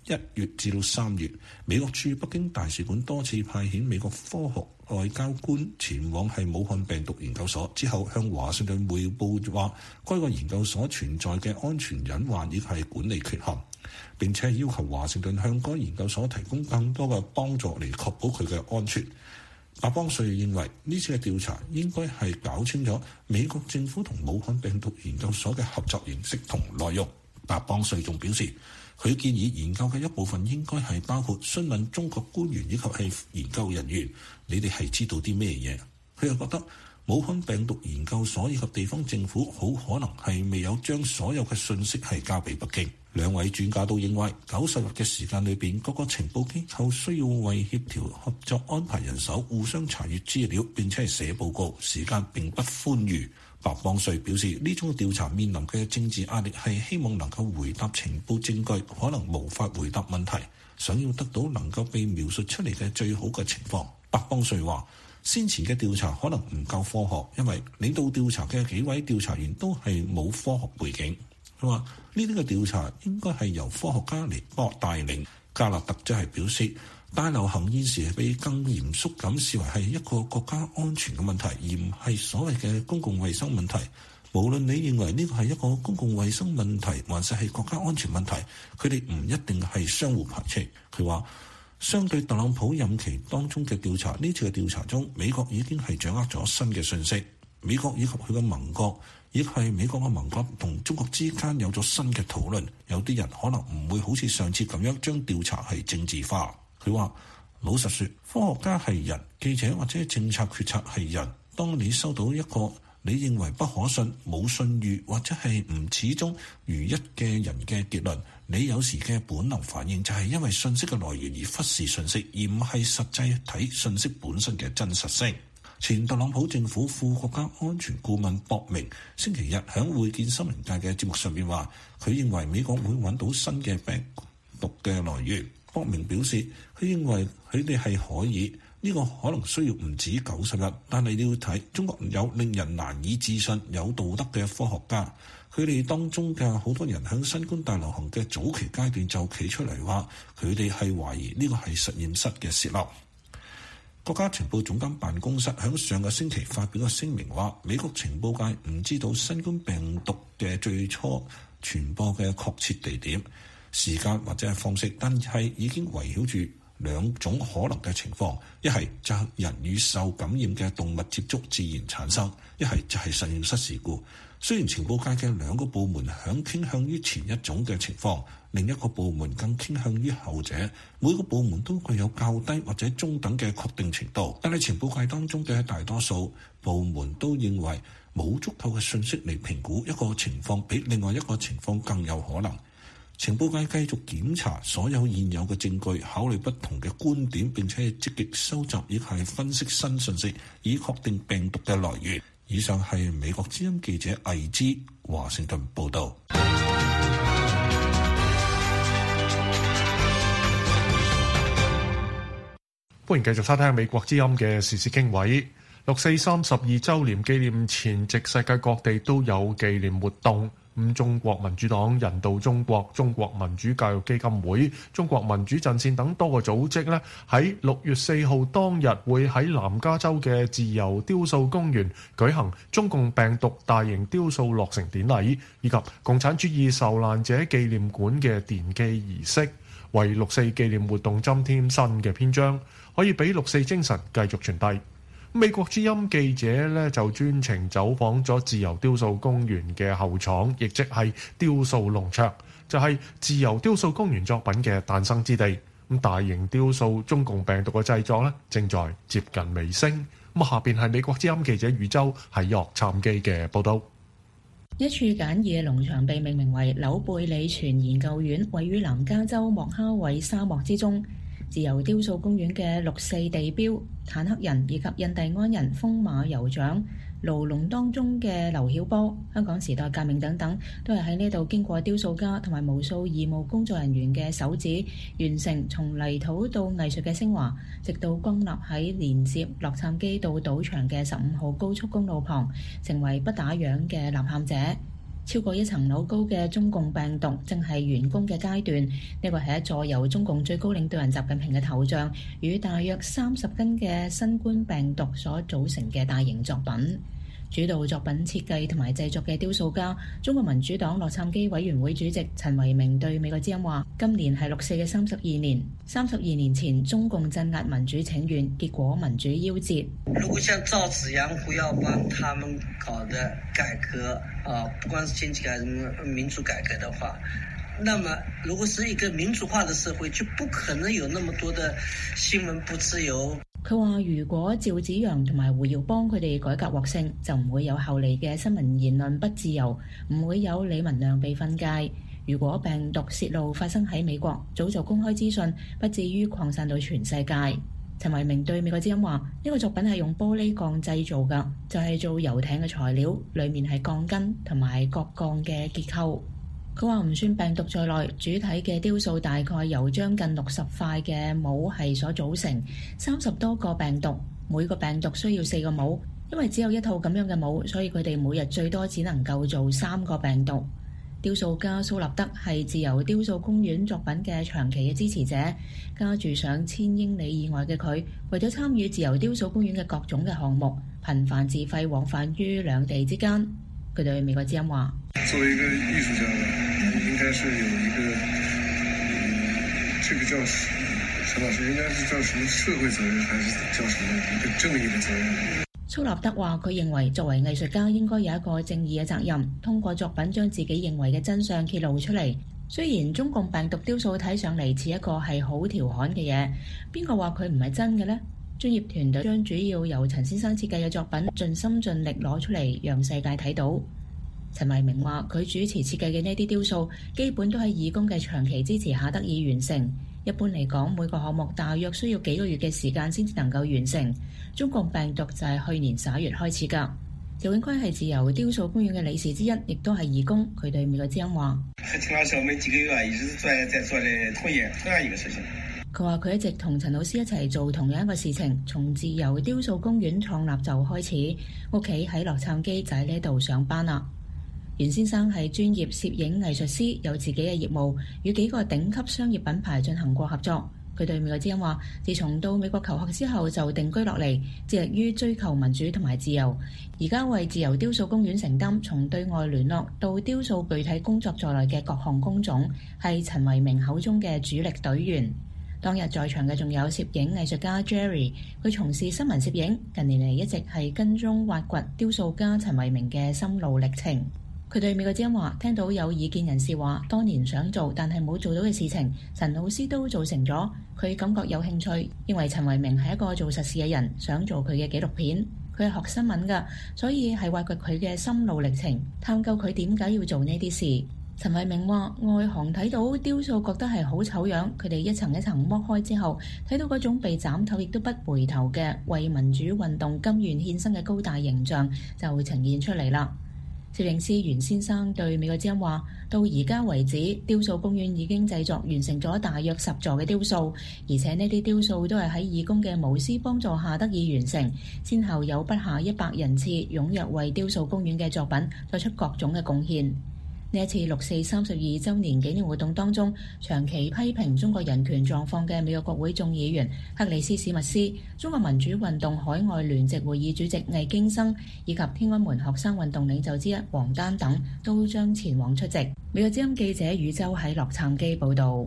一月至到三月，美國駐北京大使館多次派遣美國科學外交官前往係武漢病毒研究所，之後向華盛頓匯報話，該個研究所存在嘅安全隱患亦係管理缺陷，並且要求華盛頓向該研究所提供更多嘅幫助嚟確保佢嘅安全。白邦瑞認為呢次嘅調查應該係搞清楚美國政府同武漢病毒研究所嘅合作形式同內容。白邦瑞仲表示，佢建議研究嘅一部分應該係包括詢問中國官員以及係研究人員，你哋係知道啲咩嘢？佢又覺得武漢病毒研究所以及地方政府好可能係未有將所有嘅信息係交俾北京。兩位專家都認為，九十日嘅時間裏邊，各個情報機構需要為協調合作安排人手，互相查閱資料，並且係寫報告，時間並不寬裕。白邦瑞表示，呢種調查面臨嘅政治壓力係希望能夠回答情報證據，可能無法回答問題，想要得到能夠被描述出嚟嘅最好嘅情況。白邦瑞話，先前嘅調查可能唔夠科學，因為領導調查嘅幾位調查員都係冇科學背景。佢話呢啲嘅調查應該係由科學家嚟幫帶領。加納特則係表示，大流行現時係被更嚴肅咁視為係一個國家安全嘅問題，而唔係所謂嘅公共衛生問題。無論你認為呢個係一個公共衛生問題，還是係國家安全問題，佢哋唔一定係相互排斥。佢話，相對特朗普任期當中嘅調查，呢次嘅調查中，美國已經係掌握咗新嘅信息。美國以及佢嘅盟國，亦係美國嘅盟國同中國之間有咗新嘅討論。有啲人可能唔會好似上次咁樣將調查係政治化。佢話，老實說，科學家係人，記者或者政策決策係人。當你收到一個你認為不可信、冇信譽或者係唔始終如一嘅人嘅結論，你有時嘅本能反應就係因為信息嘅來源而忽視信息，而唔係實際睇信息本身嘅真實性。前特朗普政府副國家安全顧問博明星期日喺會見新聞界嘅節目上面話，佢認為美國會揾到新嘅病毒嘅來源。博明表示，佢認為佢哋係可以，呢、這個可能需要唔止九十日，但係你要睇中國有令人難以置信、有道德嘅科學家，佢哋當中嘅好多人喺新冠大流行嘅早期階段就企出嚟話，佢哋係懷疑呢個係實驗室嘅洩漏。國家情報總監辦公室喺上個星期發表嘅聲明話，美國情報界唔知道新冠病毒嘅最初傳播嘅確切地點、時間或者係方式，但係已經圍繞住兩種可能嘅情況，一係就係人與受感染嘅動物接觸自然產生，一係就係實驗室事故。雖然情報界嘅兩個部門響傾向於前一種嘅情況，另一個部門更傾向於後者，每個部門都具有較低或者中等嘅確定程度，但係情報界當中嘅大多數部門都認為冇足夠嘅信息嚟評估一個情況比另外一個情況更有可能。情報界繼續檢查所有現有嘅證據，考慮不同嘅觀點，並且積極收集亦係分析新信息，以確定病毒嘅來源。以上係美國之音記者魏之華盛頓報導。 歡迎繼續收聽美國之音嘅時事經緯。六四三十二週年紀念前夕，世界各地都有紀念活動。咁中國民主黨、人道中國、中國民主教育基金會、中國民主陣線等多個組織咧，喺六月四號當日會喺南加州嘅自由雕塑公園舉行中共病毒大型雕塑落成典禮，以及共產主義受難者紀念館嘅奠基儀式，為六四紀念活動增添新嘅篇章，可以俾六四精神繼續傳遞。美國之音記者咧就專程走訪咗自由雕塑公園嘅後廠，亦即係雕塑農場，就係、是、自由雕塑公園作品嘅誕生之地。咁大型雕塑中共病毒嘅製作咧正在接近尾聲。咁下邊係美國之音記者宇宙喺洛杉磯嘅報道。 一處簡易嘅農場被命名為紐貝里泉研究院，位於南加州莫哈韋沙漠之中。自由雕塑公園嘅六四地標、坦克人以及印第安人風馬酋長、牢籠當中嘅劉曉波、香港時代革命等等，都係喺呢度經過雕塑家同埋無數義務工作人員嘅手指，完成從泥土到藝術嘅升華，直到轟立喺連接洛杉磯到賭場嘅十五號高速公路旁，成為不打烊嘅吶喊者。 超過一層樓高嘅中共病毒正係完工嘅階段。呢個係一座由中共最高領導人習近平嘅頭像與大約三十斤嘅新冠病毒所組成嘅大型作品。主導作品設計同埋製作嘅雕塑家，中國民主黨洛杉磯委員會主席陳維明對美國之音話：今年係六四嘅三十二年，三十二年前中共鎮壓民主請願，結果民主夭折。 如果像趙紫陽胡耀邦他們搞的改革啊，不光是經濟改革、民主改革的話，那麼如果是一個民主化的社會，就不可能有那麼多的新聞不自由。 佢話：如果趙紫陽同埋胡耀邦佢哋改革獲勝，就唔會有後嚟嘅新聞言論不自由，唔會有李文亮被訓誡。如果病毒泄露發生喺美國，早就公開資訊，不至於擴散到全世界。陳維明對美國之音話：呢個作品係用玻璃鋼製造㗎，就係做遊艇嘅材料，裡面係鋼筋同埋角鋼嘅結構。佢話唔算病毒在內，主體嘅雕塑大概由將近六十塊嘅帽係所組成，三十多個病毒，每個病毒需要四個帽，因為只有一套咁樣嘅帽，所以佢哋每日最多只能夠做三個病毒。雕塑家蘇立德係自由雕塑公園作品嘅長期嘅支持者，家住上千英里以外嘅佢，為咗參與自由雕塑公園嘅各種嘅項目，頻繁自費往返於兩地之間。佢對美國之音話： 作為一個藝術家呢，應該是有一個，嗯，這個叫陳老師應該是叫什麼社會責任，還是叫什麼一個正義嘅責任？ 蘇立德話：佢認為作為藝術家應該有一個正義嘅責任，通過作品將自己認為嘅真相揭露出嚟。雖然中共病毒雕塑睇上嚟似一個係好調侃嘅嘢，邊個話佢唔係真嘅呢？專業團隊將主要由陳先生設計嘅作品盡心盡力攞出嚟，讓世界睇到。陳維明話：佢主持設計嘅呢啲雕塑，基本都喺義工嘅長期支持下得以完成。一般嚟講，每個項目大約需要幾個月嘅時間先至能夠完成。中共病毒就係去年十一月開始㗎。趙永輝係自由雕塑公園嘅理事之一，亦都係義工。佢對美國之音話： 陳老師，我們幾個月一直在在做嘅同樣同樣一個事情。 佢話佢一直同陳老師一齊做同樣一個事情，從自由雕塑公園創立就開始。屋企喺洛杉磯就喺呢度上班啦。袁先生係專業攝影藝術師，有自己嘅業務，與幾個頂級商業品牌進行過合作。佢對美國之音話：自從到美國求學之後就定居落嚟，致力於追求民主同埋自由。而家為自由雕塑公園承擔從對外聯絡到雕塑具體工作在內嘅各項工種，係陳維明口中嘅主力隊員。當日在場嘅仲有攝影藝術家 Jerry， 佢從事新聞攝影，近年嚟一直係跟蹤挖掘雕塑家陳維明嘅心路歷程。佢對美國之音話：聽到有意見人士話，當年想做但係冇做到嘅事情，陳老師都做成咗，佢感覺有興趣，認為陳維明係一個做實事嘅人，想做佢嘅紀錄片。佢係學新聞㗎，所以係挖掘佢嘅心路歷程，探究佢點解要做呢啲事。陳維明話：外行睇到雕塑覺得係好醜樣，佢哋一層一層剝開之後，睇到嗰種被斬頭亦都不回頭嘅為民主運動甘願獻身嘅高大形象，就會呈現出嚟啦。攝影師袁先生對美國之音話：到而家為止，雕塑公園已經製作完成咗大約十座嘅雕塑，而且呢啲雕塑都係喺義工嘅無私幫助下得以完成。先後有不下一百人次踴躍為雕塑公園嘅作品作出各種嘅貢獻。呢一次六四三十二週年紀念活動當中，長期批評中國人權狀況嘅美國國會眾議員克里斯史密斯、中國民主運動海外聯席會議主席魏京生以及天安門學生運動領袖之一王丹等都將前往出席。美國之音記者宇宙喺洛杉磯報導。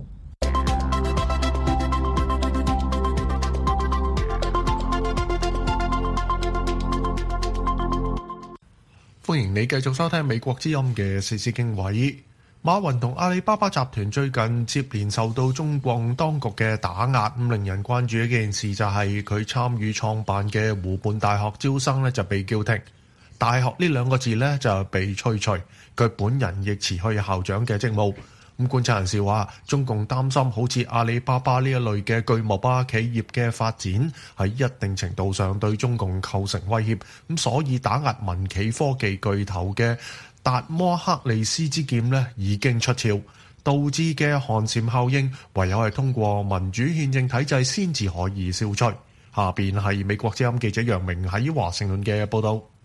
歡迎你繼續收聽美國之音嘅時事經緯。馬雲同阿里巴巴集團最近接連受到中共當局嘅打壓，咁令人關注一件事就係佢參與創辦嘅湖畔大學招生咧就被叫停，大學呢兩個字咧就被吹除，佢本人亦辭去校長嘅職務。咁觀察人士話，中共擔心好似阿里巴巴呢一類嘅巨無霸企業嘅發展喺一定程度上對中共構成威脅，咁所以打壓民企科技巨頭嘅達摩克利斯之劍呢已經出鞘，導致嘅寒蟬效應唯有係通過民主憲政體制先至可以消除。下邊係美國之音記者楊明喺華盛頓嘅報導。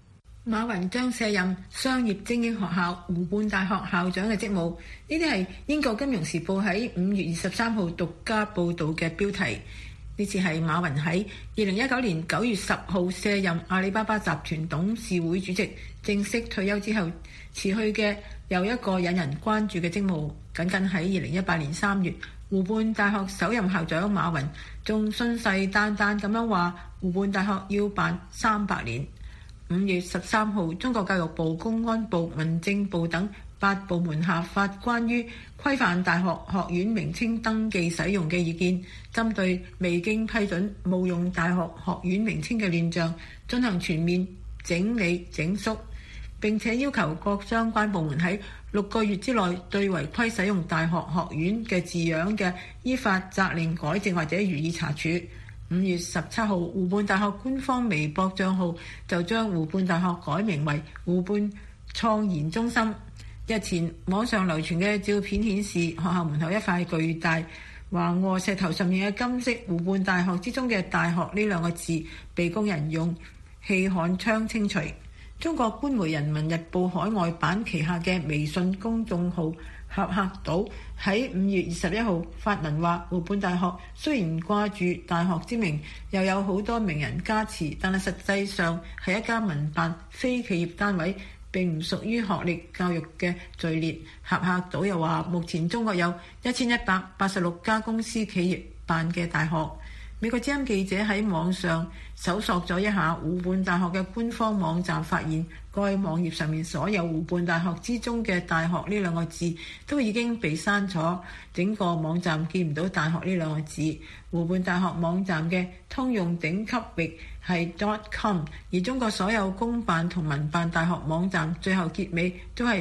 馬雲將卸任商業精英學校湖畔大學校長嘅職務，呢啲係英國金融時報喺五月二十三號獨家報導嘅標題。呢次係馬雲喺二零一九年九月十號卸任阿里巴巴集團董事會主席，正式退休之後辭去嘅又一個引人關注嘅職務。僅僅喺二零一八年三月，湖畔大學首任校長馬雲仲信誓旦旦咁樣話湖畔大學要辦三百年。五月十三號，中國教育部、公安部、民政部等八部門下發關於規範大學學院名稱登記使用嘅意見，針對未經批准冒用大學學院名稱嘅亂象進行全面整理整肅，並且要求各相關部門喺六個月之內對違規使用大學學院嘅字樣嘅，依法責令改正或者予以查處。五月十七號，湖畔大學官方微博帳號就將湖畔大學改名為湖畔創研中心。日前網上流傳嘅照片顯示，學校門口一塊巨大橫臥石頭上面嘅金色湖畔大學之中嘅大學呢兩個字被工人用氣焊槍清除。中國官媒人民日報海外版旗下嘅微信公眾號合客島喺五月二十一號發文話，湖畔大學雖然掛住大學之名，又有好多名人加持，但係實際上係一家民辦非企業單位，並唔屬於學歷教育嘅序列。合客島又話，目前中國有一千一百八十六家公司企業辦嘅大學。美國之音記者喺網上搜索咗一下湖畔大學嘅官方網站，發現該網頁上面所有湖畔大學之中嘅大學呢兩個字都已經被刪咗，整個網站見唔到大學呢兩個字。湖畔大學網站嘅通用頂級域係 .com， 而中國所有公辦同民辦大學網站最後結尾都係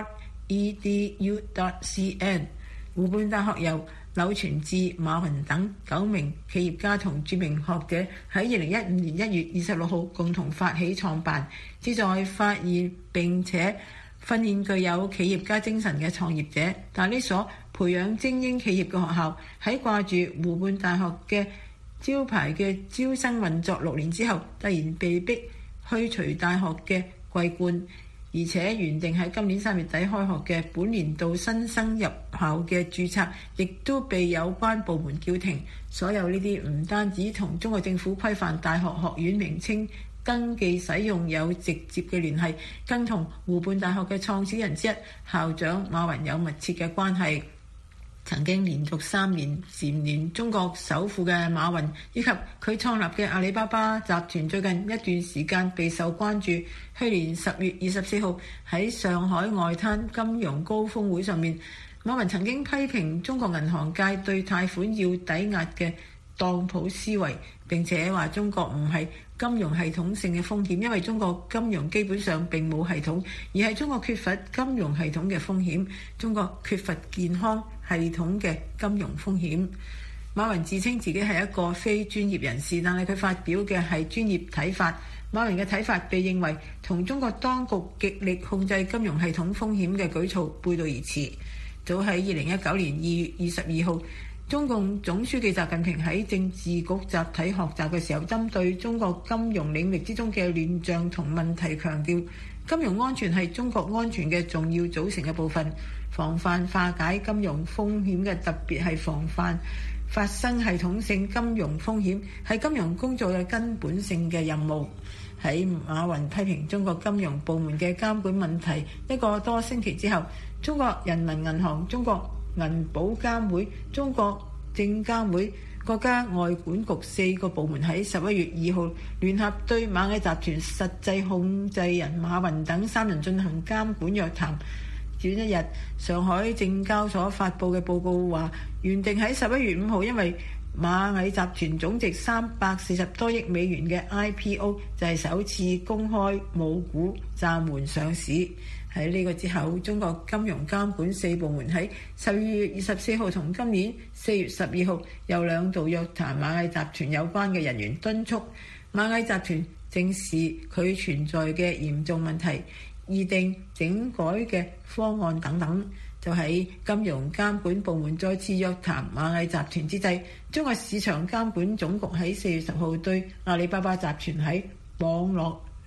.edu.cn。 湖畔大學由柳傳志、馬雲等九名企業家同著名學者喺二零一五年一月二十六號共同發起創辦，旨在發現並且訓練具有企業家精神嘅創業者。但呢所培養精英企業嘅學校喺掛住湖畔大學嘅招牌嘅招生運作六年之後，突然被逼去除大學嘅桂冠，而且原定喺今年三月底開學嘅本年度新生入校嘅註冊，亦都被有關部門叫停。所有呢啲唔單止同中國政府規範大學學院名稱登記使用有直接嘅聯繫，更同湖畔大學嘅創始人之一校長馬雲有密切嘅關係。曾經連續三年蟬聯中國首富嘅馬雲，以及佢創立嘅阿里巴巴集團，最近一段時間備受關注。去年十月二十四號喺上海外灘金融高峰會上面，馬雲曾經批評中國銀行界對貸款要抵押嘅當鋪思維，並且話中國唔係金融系統性嘅風險，因為中國金融基本上並冇系統，而係中國缺乏金融系統嘅風險，中國缺乏健康系統嘅金融風險。馬雲自稱自己係一個非專業人士，但係佢發表嘅係專業睇法。馬雲嘅睇法被認為同中國當局極力控制金融系統風險嘅舉措背道而馳。早喺二零一九年二月二十二號，中共總書記習近平喺政治局集體學習嘅時候，針對中國金融領域之中嘅亂象同問題強調，金融安全係中國安全嘅重要組成嘅部分，防範化解金融風險嘅特別係防範發生系統性金融風險，係金融工作嘅根本性嘅任務。喺馬雲批評中國金融部門嘅監管問題一個多星期之後，中國人民銀行、中國銀保監會、中國證監會、國家外管局四個部門喺十一月二號聯合對螞蟻集團實際控制人馬雲等三人進行監管約談。前一日，上海證交所發布嘅報告話，原定喺十一月五號因為螞蟻集團總值三百四十多億美元嘅 I P O 就係首次公開募股暫緩上市。喺呢個之後，中國金融監管四部門喺十二月二十四號同今年四月十二號又兩度約談螞蟻集團有關嘅人員，敦促螞蟻集團正視佢存在嘅嚴重問題，擬定整改嘅方案等等。就喺金融監管部門再次約談螞蟻集團之際，中國市場監管總局喺四月十號對阿里巴巴集團喺網絡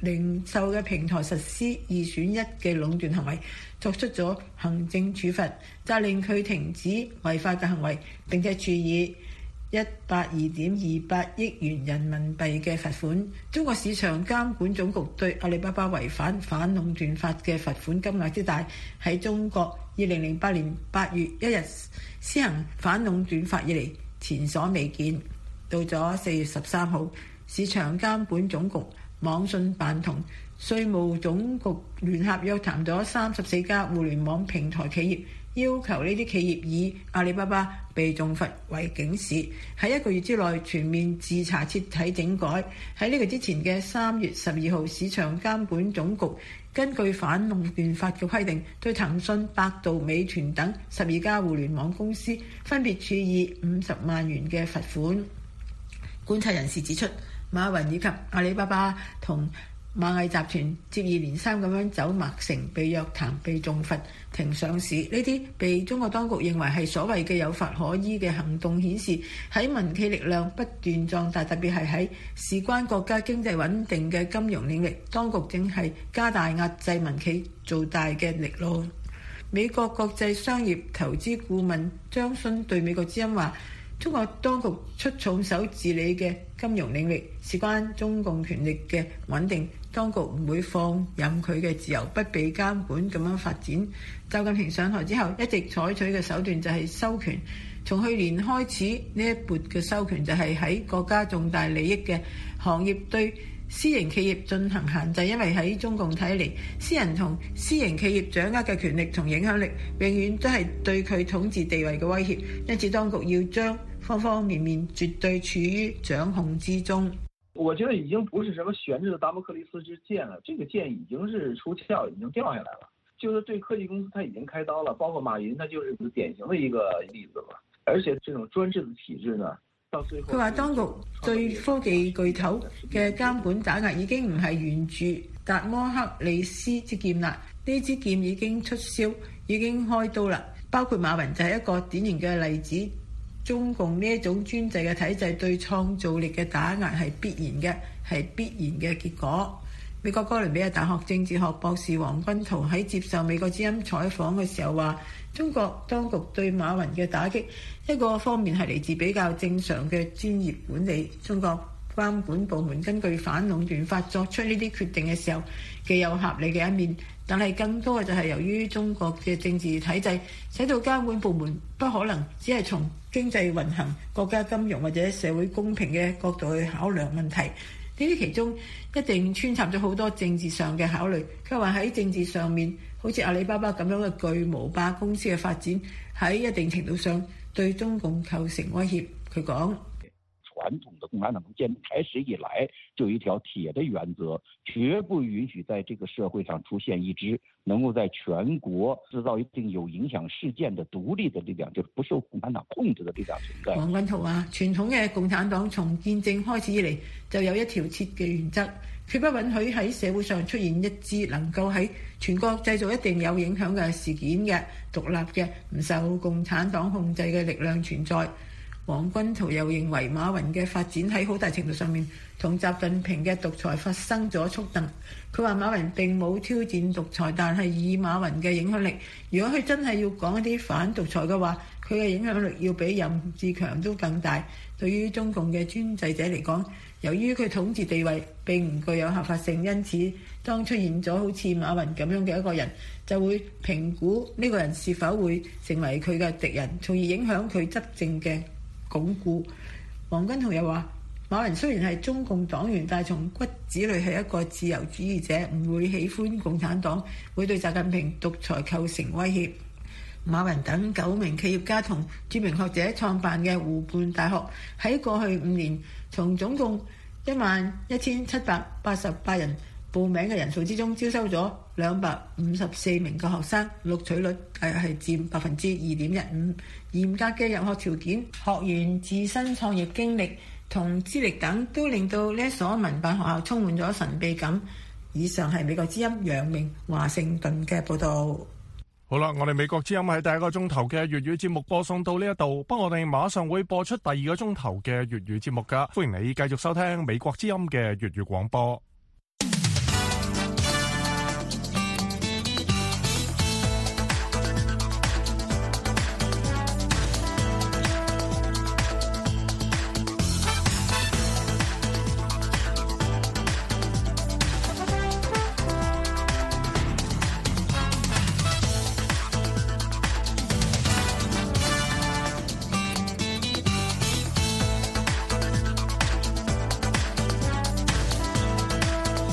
零售嘅平台實施二選一嘅壟斷行為，作出咗行政處罰，責令佢停止違法嘅行為，並且處以一百二點二八億元人民幣嘅罰款。中國市場監管總局對阿里巴巴違反反壟斷法嘅罰款金額之大，喺中國二零零八年八月一日施行反壟斷法以嚟前所未見。到咗四月十三號，市場監管總局、網信辦同稅務總局聯合約談咗三十四家互聯網平台企業，要求呢啲企業以阿里巴巴被重罰為警示，喺一個月之內全面自查徹底整改。喺呢個之前嘅三月十二號，市場監管總局根據反壟斷法嘅規定，對騰訊、百度、美團等十二家互聯網公司分別處以五十萬元嘅罰款。觀察人士指出，馬雲以及阿里巴巴同螞蟻集團接二連三咁樣走麥城，被約談、被重罰、停上市，呢啲被中國當局認為係所謂嘅有法可依嘅行動，顯示喺民企力量不斷壯大，特別係喺事關國家經濟穩定嘅金融領域，當局正係加大壓制民企做大嘅力度。美國國際商業投資顧問張勳對美國之音話：中國當局出重手治理嘅金融領域，事關中共權力嘅穩定，當局唔會放任佢嘅自由不被監管咁樣發展。習近平上台之後一直採取嘅手段就係收權，從去年開始呢一撥嘅收權就係喺國家重大利益嘅行業對私營企業進行限制，因為喺中共睇嚟，私人同私營企業掌握嘅權力同影響力永遠都係對佢統治地位嘅威脅，因此當局要將方方面面絕對處於掌控之中。 我覺得已經不是什麼懸着的達摩克利斯之劍了，這個劍已經是出鞘，已經掉下來了。就是對科技公司，它已經開刀了，包括馬雲，他就是典型的一個例子嘛。而且這種專制的體制呢， 佢話當局對科技巨頭嘅監管打壓已經唔係沿住達摩克里斯之劍啦，呢支劍已經出鞘，已經開刀啦。包括馬雲就係一個典型嘅例子。中共呢一種專制嘅體制對創造力嘅打壓係必然嘅，係必然嘅結果。美國哥倫比亞大學政治學博士黃君濤喺接受美國之音採訪嘅時候話，中國當局對馬雲嘅打擊，一個方面係嚟自比較正常嘅專業管理。中國監管部門根據反壟斷法作出呢啲決定嘅時候，既有合理嘅一面，但係更多嘅就係由於中國嘅政治體制，使到監管部門不可能只係從經濟運行、國家金融或者社會公平嘅角度去考量問題。呢啲其中一定穿插咗好多政治上嘅考慮。佢話喺政治上面，好似阿里巴巴咁樣嘅巨無霸公司嘅發展，喺一定程度上對中共構成威脅。佢講： 傳統的共產黨建立開始以來，就有一條鐵的原則，絕不允許在這個社會上出現一支能夠在全國製造一定有影響事件的獨立的力量，就不受共產黨控制的力量存在。 黃君濤話：傳統嘅共產黨從建政開始以嚟，就有一條鐵嘅原則，決不允許喺社會上出現一支能夠喺全國製造一定有影響嘅事件嘅獨立嘅唔受共產黨控制嘅力量存在。黃君濤又認為馬雲嘅發展喺好大程度上面同習近平嘅獨裁發生咗觸動。佢話馬雲並冇挑戰獨裁，但係以馬雲嘅影響力，如果佢真係要講一啲反獨裁嘅話，佢嘅影響力要比任志強都更大。對於中共嘅專制者嚟講，由於佢統治地位並唔具有合法性，因此當出現咗好似馬雲咁樣嘅一個人，就會評估呢個人是否會成為佢嘅敵人，從而影響佢執政嘅鞏固。黃君濤又話：馬雲雖然係中共黨員，但係從骨子裏係一個自由主義者，唔會喜歡共產黨，會對習近平獨裁構成威脅。馬雲等九名企業家同著名學者創辦嘅湖畔大學，喺過去五年從總共一萬一千七百八十八人報名嘅人數之中，招收咗兩百五十四名嘅學生，錄取率係係佔百分之二點一五。嚴格嘅入學條件、學員自身創業經歷同資歷等，都令到呢一所民辦學校充滿咗神秘感。以上係美國之音楊明華盛頓嘅報導。 好啦，我哋美國之音喺第一個鐘頭嘅粵語節目播送到呢一度，不過我哋馬上會播出第二個鐘頭嘅粵語節目㗎，歡迎你繼續收聽美國之音嘅粵語廣播。